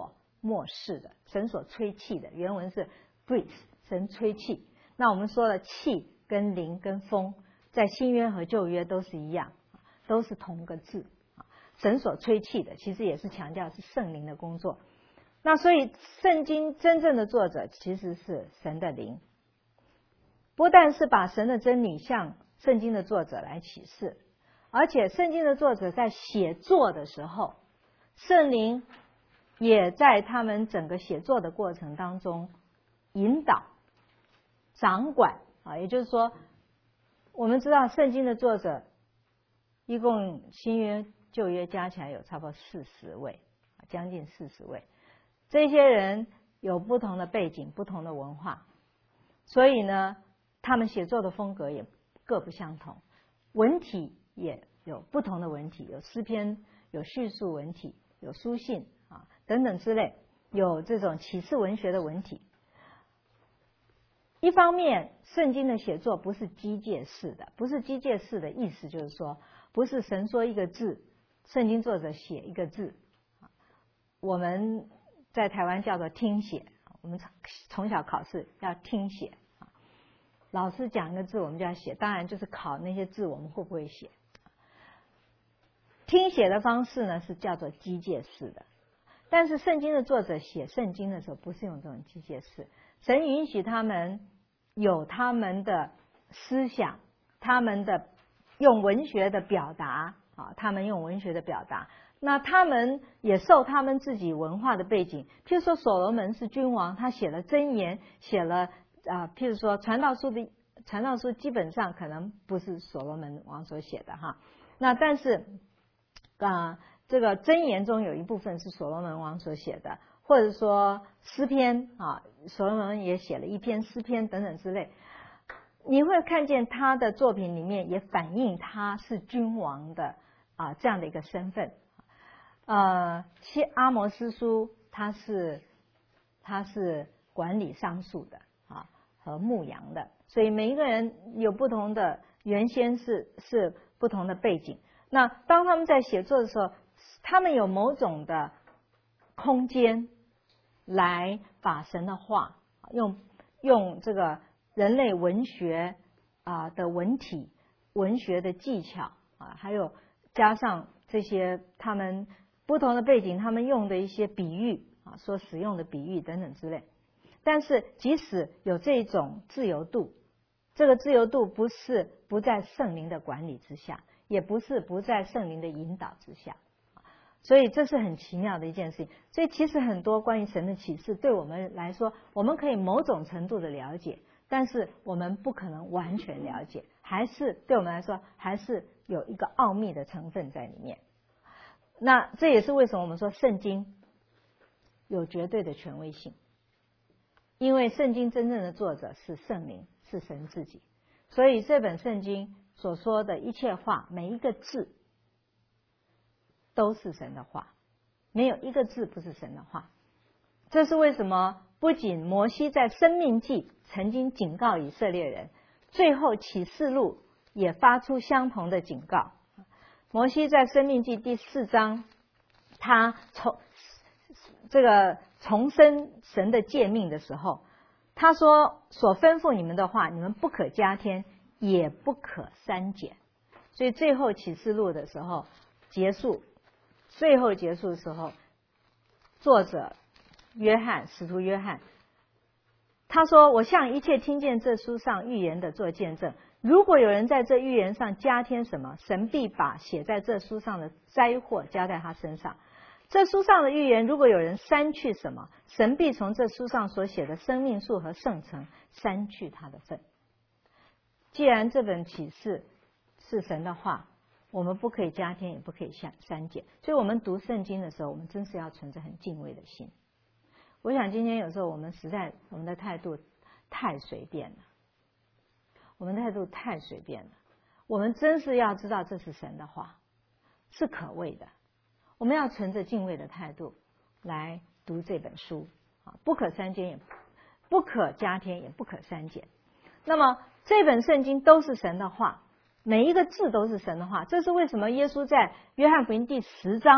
漠视的，神所吹气的，原文是 breathe， 神吹气。那我们说了气跟灵跟风，在新约和旧约都是一样，都是同个字。神所吹气的，其实也是强调是圣灵的工作。那所以圣经真正的作者其实是神的灵，不但是把神的真理向圣经的作者来启示，而且圣经的作者在写作的时候，圣灵也在他们整个写作的过程当中引导掌管啊。也就是说，我们知道圣经的作者一共新约旧约加起来有差不多40位，将近40位。这些人有不同的背景，不同的文化，所以呢他们写作的风格也各不相同，文体也有不同的文体，有诗篇，有叙述文体，有书信啊等等之类，有这种启示文学的文体。一方面圣经的写作不是机械式的，不是机械式的意思就是说，不是神说一个字，圣经作者写一个字。我们在台湾叫做听写，我们从小考试要听写，老师讲一个字我们就要写，当然就是考那些字我们会不会写。听写的方式呢是叫做机械式的，但是圣经的作者写圣经的时候不是用这种机械式，神允许他们有他们的思想，他们的用文学的表达啊，他们用文学的表达，那他们也受他们自己文化的背景。譬如说所罗门是君王，他写了箴言，写了譬如说传道书基本上可能不是所罗门王所写的哈，那但是这个箴言中有一部分是所罗门王所写的，或者说诗篇啊，所罗门也写了一篇诗篇等等之类。你会看见他的作品里面也反映他是君王的这样的一个身份。阿摩司书他是管理桑树的和牧羊的，所以每一个人有不同的，原先是不同的背景。那当他们在写作的时候，他们有某种的空间来把神的话用这个人类文学的文体、文学的技巧还有加上这些他们不同的背景，他们用的一些比喻所使用的比喻等等之类。但是即使有这种自由度，这个自由度不是不在圣灵的管理之下，也不是不在圣灵的引导之下，所以这是很奇妙的一件事情。所以其实很多关于神的启示对我们来说，我们可以某种程度的了解，但是我们不可能完全了解，还是对我们来说还是有一个奥秘的成分在里面。那这也是为什么我们说圣经有绝对的权威性，因为圣经真正的作者是圣灵，是神自己，所以这本圣经所说的一切话，每一个字都是神的话，没有一个字不是神的话。这是为什么不仅摩西在申命记曾经警告以色列人，最后启示录也发出相同的警告。摩西在申命记第4章，他重申神的诫命的时候，他说所吩咐你们的话，你们不可加添，也不可删减。所以最后启示录的时候最后结束的时候，作者使徒约翰他说，我向一切听见这书上预言的做见证，如果有人在这预言上加添什么，神必把写在这书上的灾祸加在他身上。这书上的预言如果有人删去什么，神必从这书上所写的生命树和圣城删去他的份。既然这本启示是神的话，我们不可以加添，也不可以删减。所以我们读圣经的时候，我们真是要存着很敬畏的心。我想今天有时候我们的态度太随便了，我们真是要知道这是神的话，是可畏的。我们要存着敬畏的态度来读这本书，不可删减，也不可加添，也不可删减。那么这本圣经都是神的话，每一个字都是神的话。这是为什么耶稣在约翰福音第10章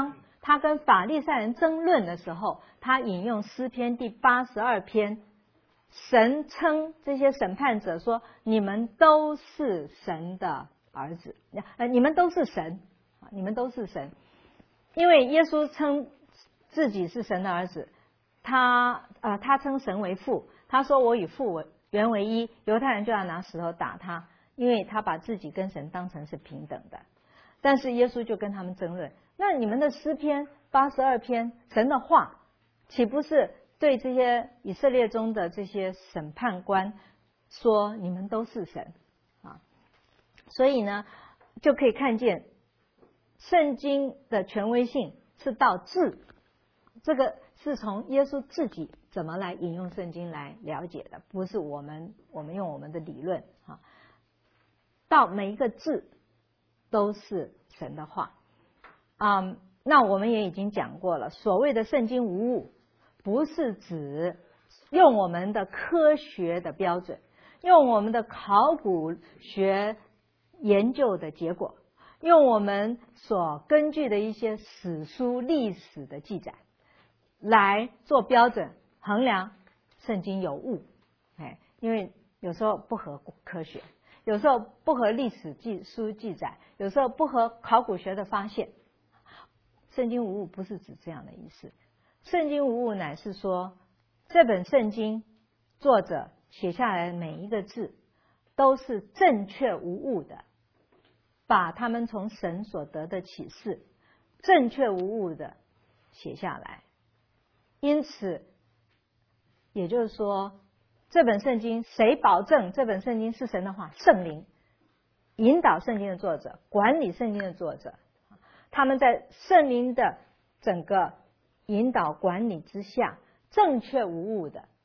他跟法利赛人争论的时候，他引用诗篇第82篇，神称这些审判者说：“你们都是神的儿子，你们都是神，你们都是神。”因为耶稣称自己是神的儿子，他称神为父，他说：“我与父原为一。”犹太人就要拿石头打他，因为他把自己跟神当成是平等的。但是耶稣就跟他们争论：那你们的诗篇82篇神的话，岂不是对这些以色列中的这些审判官说你们都是神啊？所以呢，就可以看见圣经的权威性是到字，这个是从耶稣自己怎么来引用圣经来了解的，不是我们用我们的理论啊。到每一个字都是神的话那我们也已经讲过了，所谓的圣经无误，不是指用我们的科学的标准，用我们的考古学研究的结果，用我们所根据的一些史书历史的记载来做标准衡量圣经有误。因为有时候不合科学，有时候不合历史书记载，有时候不合考古学的发现。圣经无误不是指这样的意思，圣经无误乃是说这本圣经作者写下来的每一个字都是正确无误的，把他们从神所得的启示正确无误的写下来。因此也就是说，这本圣经谁保证这本圣经是神的话？圣灵引导圣经的作者，管理圣经的作者，他们在圣灵的整个引导管理之下，正确无误的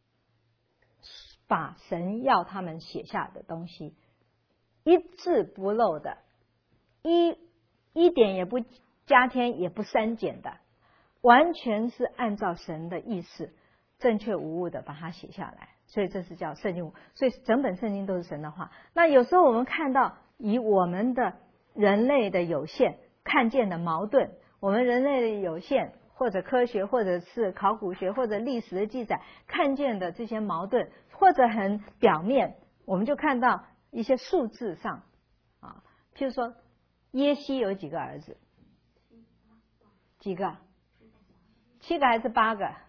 把神要他们写下的东西一字不漏的，一点也不加添也不删减的，完全是按照神的意思正确无误的把它写下来。所以这是叫圣经，所以整本圣经都是神的话。那有时候我们看到以我们的人类的有限看见的矛盾，我们人类的有限或者科学或者是考古学或者历史的记载看见的这些矛盾，或者很表面，我们就看到一些数字上譬如说耶西有几个儿子？几个？7个还是8个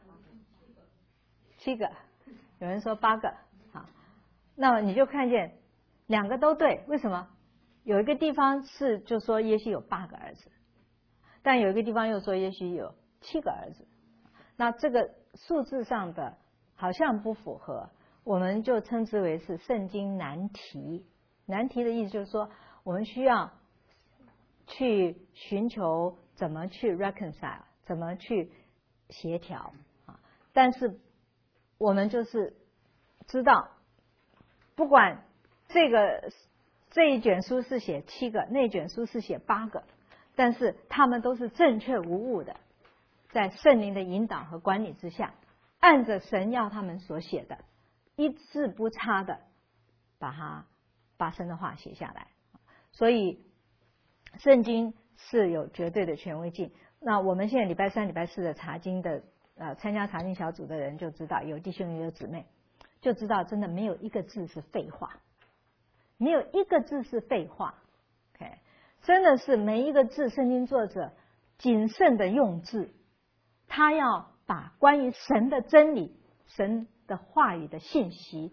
？7个，有人说8个。好，那么你就看见2个都对，为什么？有一个地方是就说耶西有8个儿子，但有一个地方又说耶西有7个儿子。那这个数字上的好像不符合，我们就称之为是圣经难题。难题的意思就是说，我们需要去寻求怎么去 reconcile， 怎么去协调但是我们就是知道，不管这一卷书是写7个，那一卷书是写8个，但是他们都是正确无误的，在圣灵的引导和管理之下，按着神要他们所写的，一字不差的把神的话写下来。所以圣经是有绝对的权威性。那我们现在礼拜3、礼拜4的查经的参加查经小组的人就知道，有弟兄也有姊妹，就知道真的没有一个字是废话，没有一个字是废话。真的是每一个字圣经作者谨慎的用字，他要把关于神的真理、神的话语的信息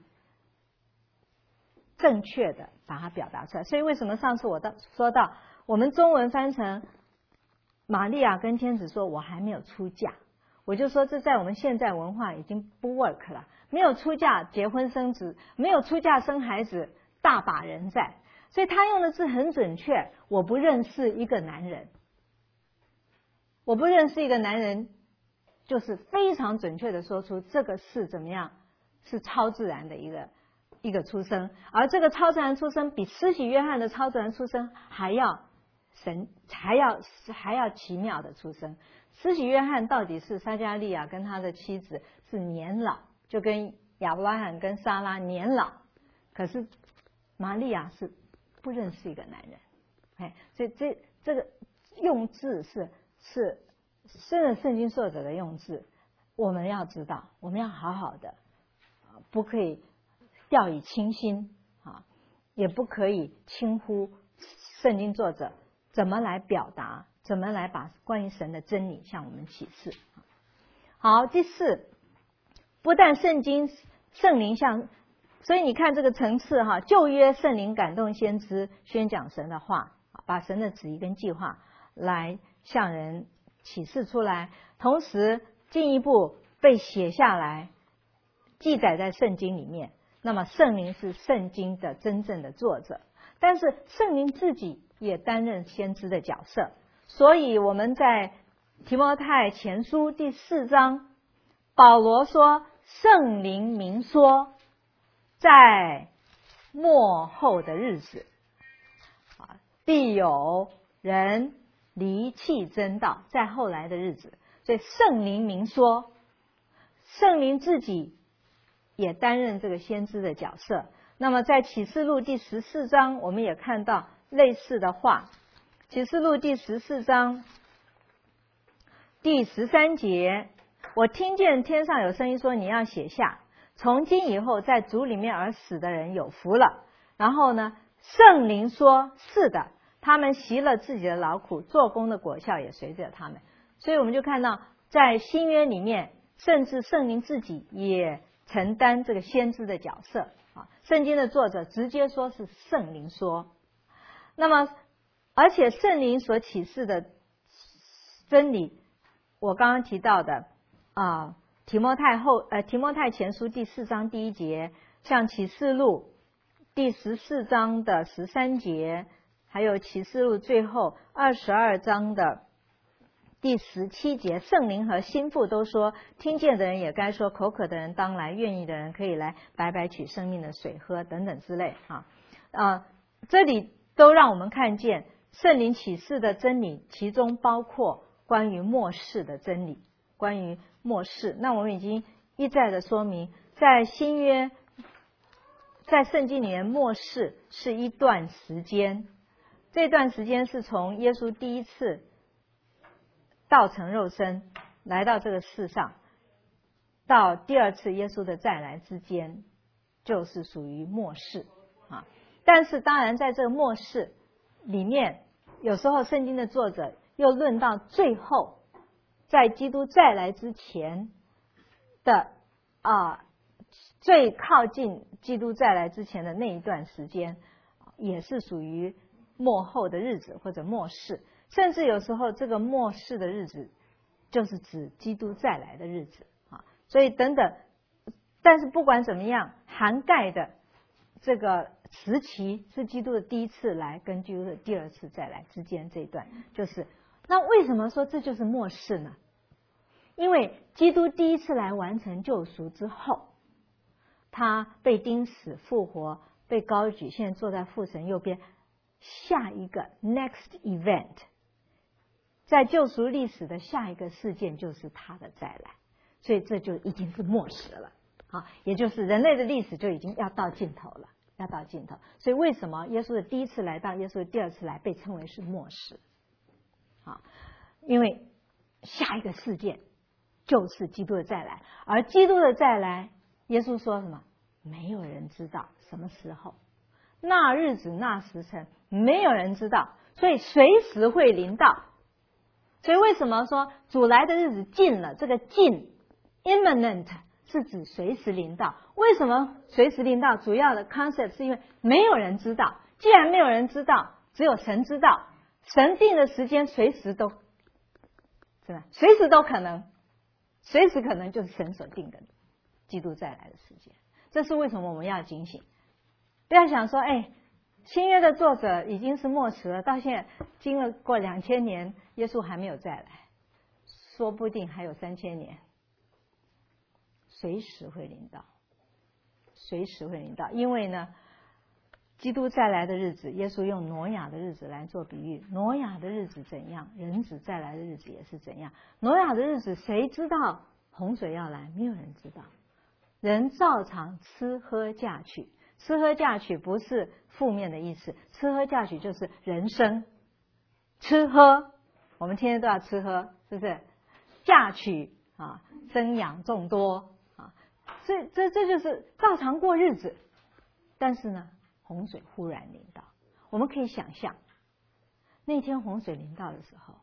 正确的把它表达出来。所以为什么上次我说到我们中文翻成玛利亚跟天使说我还没有出嫁，我就说这在我们现在文化已经不 work 了。没有出嫁结婚生子，没有出嫁生孩子，大把人在。所以他用的字很准确，我不认识一个男人，我不认识一个男人，就是非常准确的说出这个是怎么样，是超自然的一个出生。而这个超自然出生比施洗约翰的超自然出生还要奇妙的出生。施洗约翰到底是撒加利亚跟他的妻子是年老，就跟亚伯拉罕跟撒拉年老，可是玛利亚是不认识一个男人。所以这个用字是圣经作者的用字，我们要知道，我们要好好的，不可以掉以轻心啊，也不可以轻忽圣经作者怎么来表达，怎么来把关于神的真理向我们启示。好，第四，不但圣灵向，所以你看这个层次哈，旧约圣灵感动先知宣讲神的话，把神的旨意跟计划来向人启示出来，同时进一步被写下来，记载在圣经里面。那么圣灵是圣经的真正的作者，但是圣灵自己也担任先知的角色。所以我们在提摩太前书第4章，保罗说圣灵明说，在末后的日子必有人离弃真道，在后来的日子。所以圣灵明说，圣灵自己也担任这个先知的角色。那么在启示录第14章，我们也看到类似的话。启示录第14章第13节，我听见天上有声音说，你要写下，从今以后在主里面而死的人有福了。然后呢，圣灵说，是的，他们习了自己的劳苦，做工的果效也随着他们。所以我们就看到在新约里面，甚至圣灵自己也承担这个先知的角色啊。圣经的作者直接说是圣灵说。那么而且圣灵所启示的真理，我刚刚提到的提摩太前书第4章第1节，像启示录第14章的13节，还有启示录最后22章的第17节，圣灵和心腹都说，听见的人也该说，口渴的人当来，愿意的人可以来，白白取生命的水喝，等等之类这里都让我们看见圣灵启示的真理，其中包括关于末世的真理，关于末世。那我们已经一再的说明，在新约，在圣经里面，末世是一段时间，这段时间是从耶稣第一次道成肉身来到这个世上，到第二次耶稣的再来之间，就是属于末世但是当然在这个末世里面，有时候圣经的作者又论到最后，在基督再来之前的最靠近基督再来之前的那一段时间，也是属于末后的日子或者末世。甚至有时候这个末世的日子就是指基督再来的日子所以等等。但是不管怎么样，涵盖的这个时期是基督的第一次来跟基督的第二次再来之间这一段，就是那为什么说这就是末世呢？因为基督第一次来完成救赎之后，他被钉死复活，被高举，现在坐在父神右边，下一个 next event， 在救赎历史的下一个事件就是他的再来，所以这就已经是末世了也就是人类的历史就已经要到尽头了，要到尽头。所以为什么耶稣的第一次来到耶稣的第二次来被称为是末世因为下一个事件就是基督的再来，而基督的再来，耶稣说什么？没有人知道什么时候，那日子那时辰没有人知道，所以随时会临到。所以为什么说主来的日子近了？这个近 imminent 是指随时临到。为什么随时临到？主要的 concept 是因为没有人知道，既然没有人知道，只有神知道，神定的时间随时都是吧？随时都可能，随时可能就是神所定的基督再来的时间。这是为什么我们要警醒，不要想说新约的作者已经是末时了，到现在经过2000年，耶稣还没有再来，说不定还有3000年，随时会临到，随时会临到。因为呢，基督再来的日子，耶稣用挪亚的日子来做比喻，挪亚的日子怎样，人子再来的日子也是怎样。挪亚的日子谁知道洪水要来？没有人知道。人照常吃喝嫁娶，吃喝嫁娶不是负面的意思，吃喝嫁娶就是人生。吃喝，我们天天都要吃喝，是不是嫁娶啊，生养众多啊，这就是照常过日子。但是呢，洪水忽然临到，我们可以想象，那天洪水临到的时候，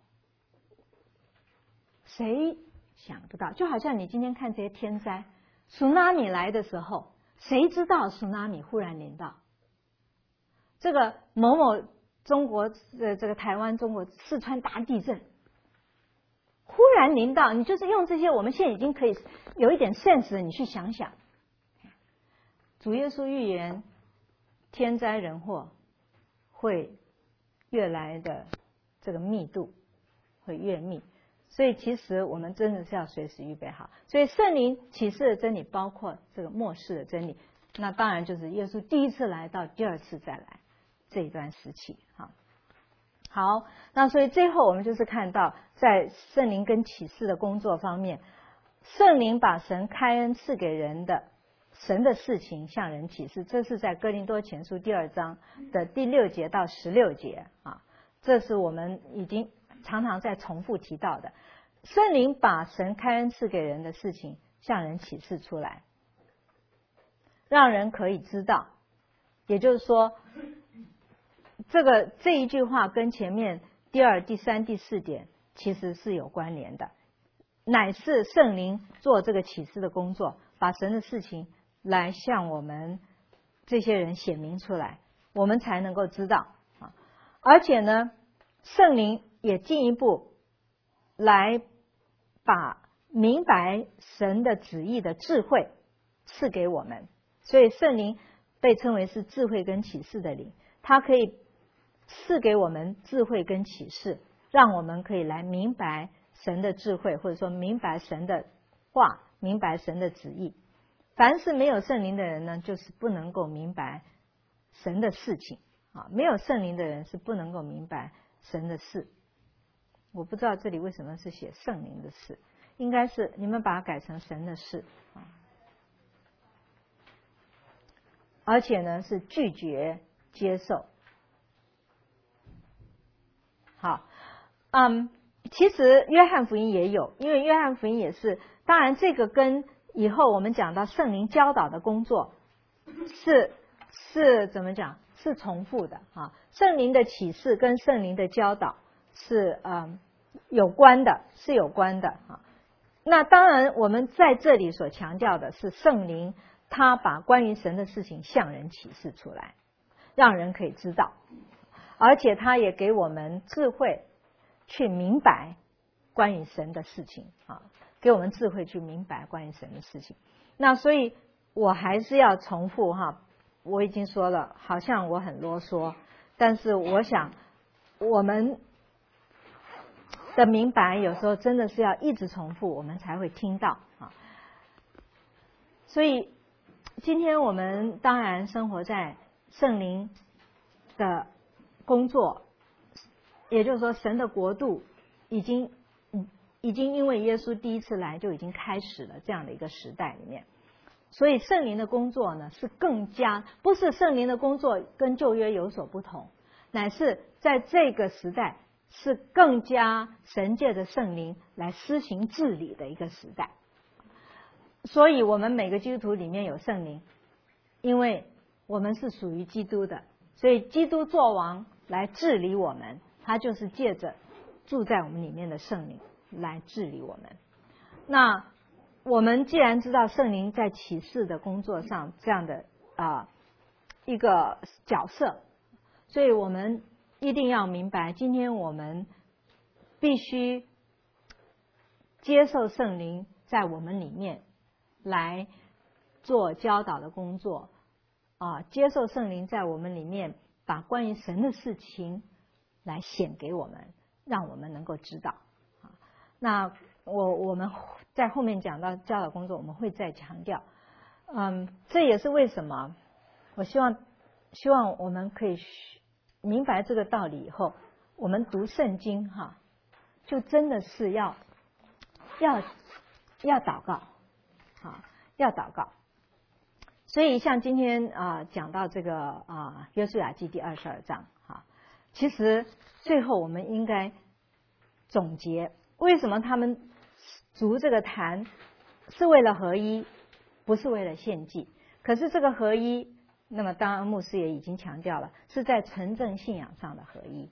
谁想不到？就好像你今天看这些天灾，苏拉米来的时候，谁知道苏拉米忽然临到？这个某某中国这个台湾、中国四川大地震，忽然临到，你就是用这些我们现在已经可以有一点 sense 的，你去想想。主耶稣预言天灾人祸会越来的这个密度会越密，所以其实我们真的是要随时预备好。所以圣灵启示的真理包括这个末世的真理，那当然就是耶稣第一次来到，第二次再来这一段时期。好，那所以最后我们就是看到在圣灵跟启示的工作方面，圣灵把神开恩赐给人的神的事情向人启示，这是在哥林多前书第2章的第6节到16节啊，这是我们已经常常在重复提到的。圣灵把神开恩赐给人的事情向人启示出来，让人可以知道。也就是说，这一句话跟前面第2、第3、第4点其实是有关联的，乃是圣灵做这个启示的工作，把神的事情来向我们这些人显明出来，我们才能够知道啊。而且呢，圣灵也进一步来把明白神的旨意的智慧赐给我们，所以圣灵被称为是智慧跟启示的灵，它可以赐给我们智慧跟启示，让我们可以来明白神的智慧，或者说明白神的话，明白神的旨意。凡是没有圣灵的人呢，就是不能够明白神的事情啊，没有圣灵的人是不能够明白神的事。我不知道这里为什么是写圣灵的事，应该是你们把它改成神的事啊。而且呢，是拒绝接受。好，其实约翰福音也有，因为约翰福音也是，当然这个跟以后我们讲到圣灵教导的工作是怎么讲？是重复的啊。圣灵的启示跟圣灵的教导是有关的，是有关的啊。那当然，我们在这里所强调的是圣灵，他把关于神的事情向人启示出来，让人可以知道，而且他也给我们智慧去明白关于神的事情啊，给我们智慧去明白关于神的事情。那所以我还是要重复哈，我已经说了，好像我很啰嗦，但是我想我们的明白有时候真的是要一直重复，我们才会听到啊。所以今天我们当然生活在圣灵的工作，也就是说神的国度已经因为耶稣第一次来就已经开始了这样的一个时代里面，所以圣灵的工作呢是更加，不是圣灵的工作跟旧约有所不同，乃是在这个时代是更加神借着圣灵来施行治理的一个时代。所以我们每个基督徒里面有圣灵，因为我们是属于基督的，所以基督作王来治理我们，他就是借着住在我们里面的圣灵来治理我们。那我们既然知道圣灵在启示的工作上这样的一个角色，所以我们一定要明白，今天我们必须接受圣灵在我们里面来做教导的工作接受圣灵在我们里面把关于神的事情来显给我们，让我们能够知道那我们在后面讲到教导工作，我们会再强调。这也是为什么我希望我们可以明白这个道理以后，我们读圣经就真的是要祷告要祷告。所以像今天讲到这个约书亚记第22章其实最后我们应该总结为什么他们筑这个坛是为了合一，不是为了献祭。可是这个合一，那么当然牧师也已经强调了，是在纯正信仰上的合一。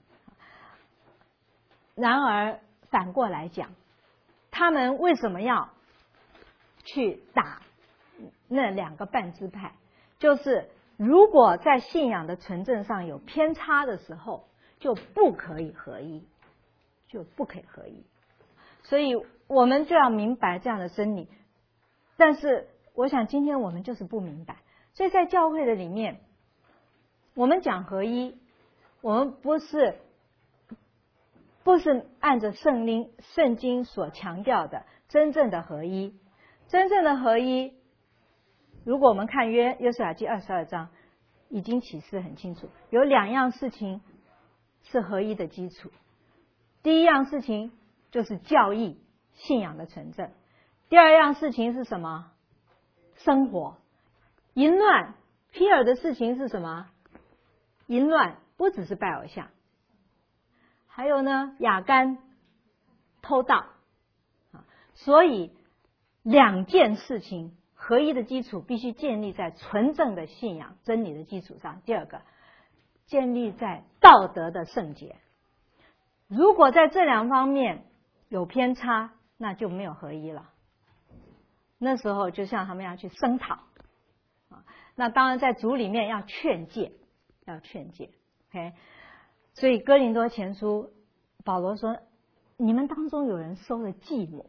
然而反过来讲，他们为什么要去打那2个半支派？就是如果在信仰的纯正上有偏差的时候，就不可以合一，就不可以合一。所以我们就要明白这样的真理。但是我想今天我们就是不明白，所以在教会的里面，我们讲合一，我们不是按着圣经所强调的真正的合一。真正的合一，如果我们看约书亚记22章，已经启示很清楚，有2样事情是合一的基础。第一样事情就是教义，信仰的纯正。第2样事情是什么？生活。淫乱，皮尔的事情是什么？淫乱不只是拜偶像，还有呢，亚干偷盗。所以2件事情合一的基础必须建立在纯正的信仰真理的基础上。第2个，建立在道德的圣洁。如果在这2方面有偏差，那就没有合一了。那时候就像他们要去声讨，那当然在主里面要劝诫，OK。所以哥林多前书保罗说，你们当中有人收了继母，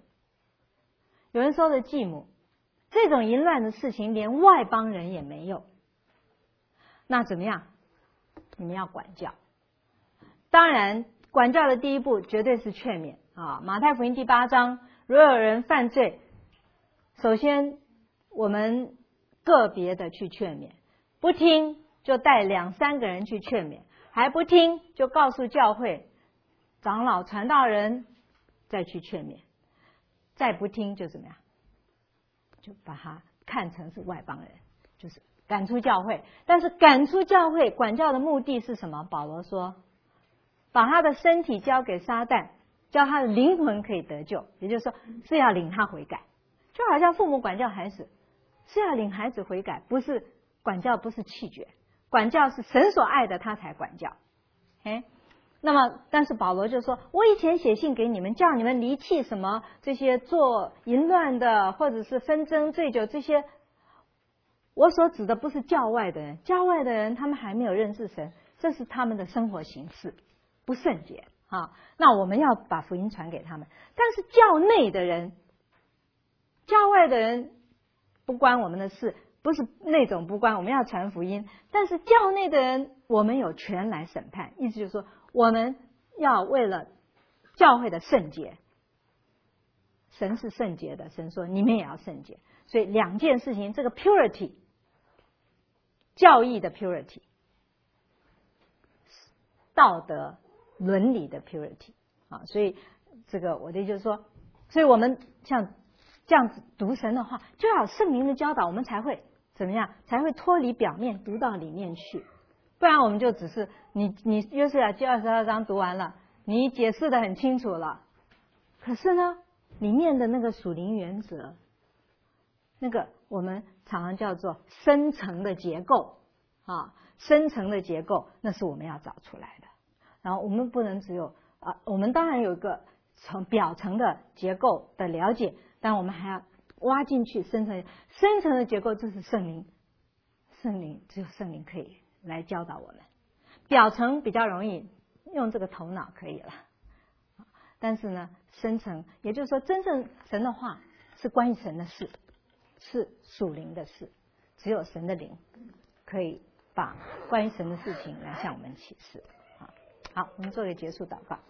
这种淫乱的事情连外邦人也没有，那怎么样？你们要管教。当然管教的第一步绝对是劝勉啊。马太福音第8章，如果有人犯罪，首先我们个别的去劝勉，不听就带2、3个人去劝勉，还不听就告诉教会长老传道人再去劝勉，再不听就怎么样，就把他看成是外邦人，就是赶出教会。但是赶出教会管教的目的是什么？保罗说把他的身体交给撒旦，叫他的灵魂可以得救，也就是说是要领他悔改。就好像父母管教孩子是要领孩子悔改，不是管教不是弃绝，管教是神所爱的他才管教。那么但是保罗就说，我以前写信给你们，叫你们离弃什么这些做淫乱的或者是纷争醉酒这些，我所指的不是教外的人，教外的人他们还没有认识神，这是他们的生活形式不圣洁啊。那我们要把福音传给他们。但是教内的人，教外的人不关我们的事，不是那种不关，我们要传福音。但是教内的人我们有权来审判，意思就是说我们要为了教会的圣洁，神是圣洁的，神说你们也要圣洁。所以2件事情，这个 purity 教义的 purity， 道德伦理的 purity 啊。所以这个我的意思就是说，所以我们像这样子读神的话，就要有圣灵的教导，我们才会怎么样？才会脱离表面读到里面去。不然我们就只是你约书亚记22章读完了，你解释的很清楚了，可是呢里面的那个属灵原则，那个我们常常叫做深层的结构啊，深层的结构那是我们要找出来的。然后我们不能只有我们当然有一个从表层的结构的了解，但我们还要挖进去深层的结构，这是圣灵只有圣灵可以来教导我们。表层比较容易用这个头脑可以了，但是呢深层，也就是说真正神的话是关于神的事，是属灵的事，只有神的灵可以把关于神的事情来向我们启示。好，我们做个结束祷告。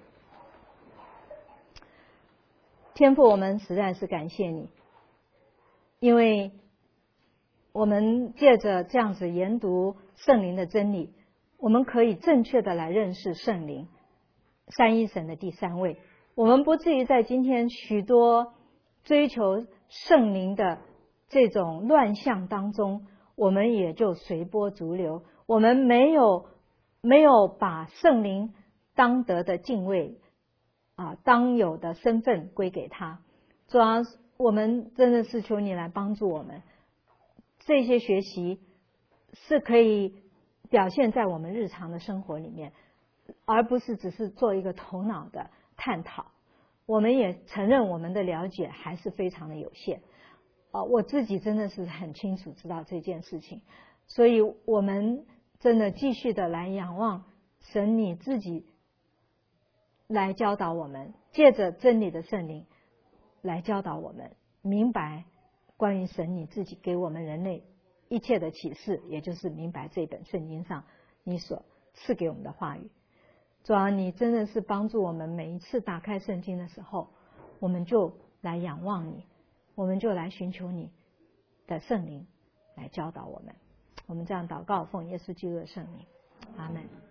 天父，我们实在是感谢你，因为我们借着这样子研读圣灵的真理，我们可以正确的来认识圣灵，三一神的第三位。我们不至于在今天许多追求圣灵的这种乱象当中，我们也就随波逐流，我们没有把圣灵当得的敬畏当有的身份归给他。 主啊，我们真的是求你来帮助我们，这些学习是可以表现在我们日常的生活里面，而不是只是做一个头脑的探讨。我们也承认我们的了解还是非常的有限。我自己真的是很清楚知道这件事情，所以我们真的继续的来仰望神你自己来教导我们，借着真理的圣灵来教导我们明白关于神你自己给我们人类一切的启示，也就是明白这本圣经上你所赐给我们的话语。主啊，你真的是帮助我们每一次打开圣经的时候，我们就来仰望你，我们就来寻求你的圣灵来教导我们。我们这样祷告，奉耶稣基督的圣名，阿们。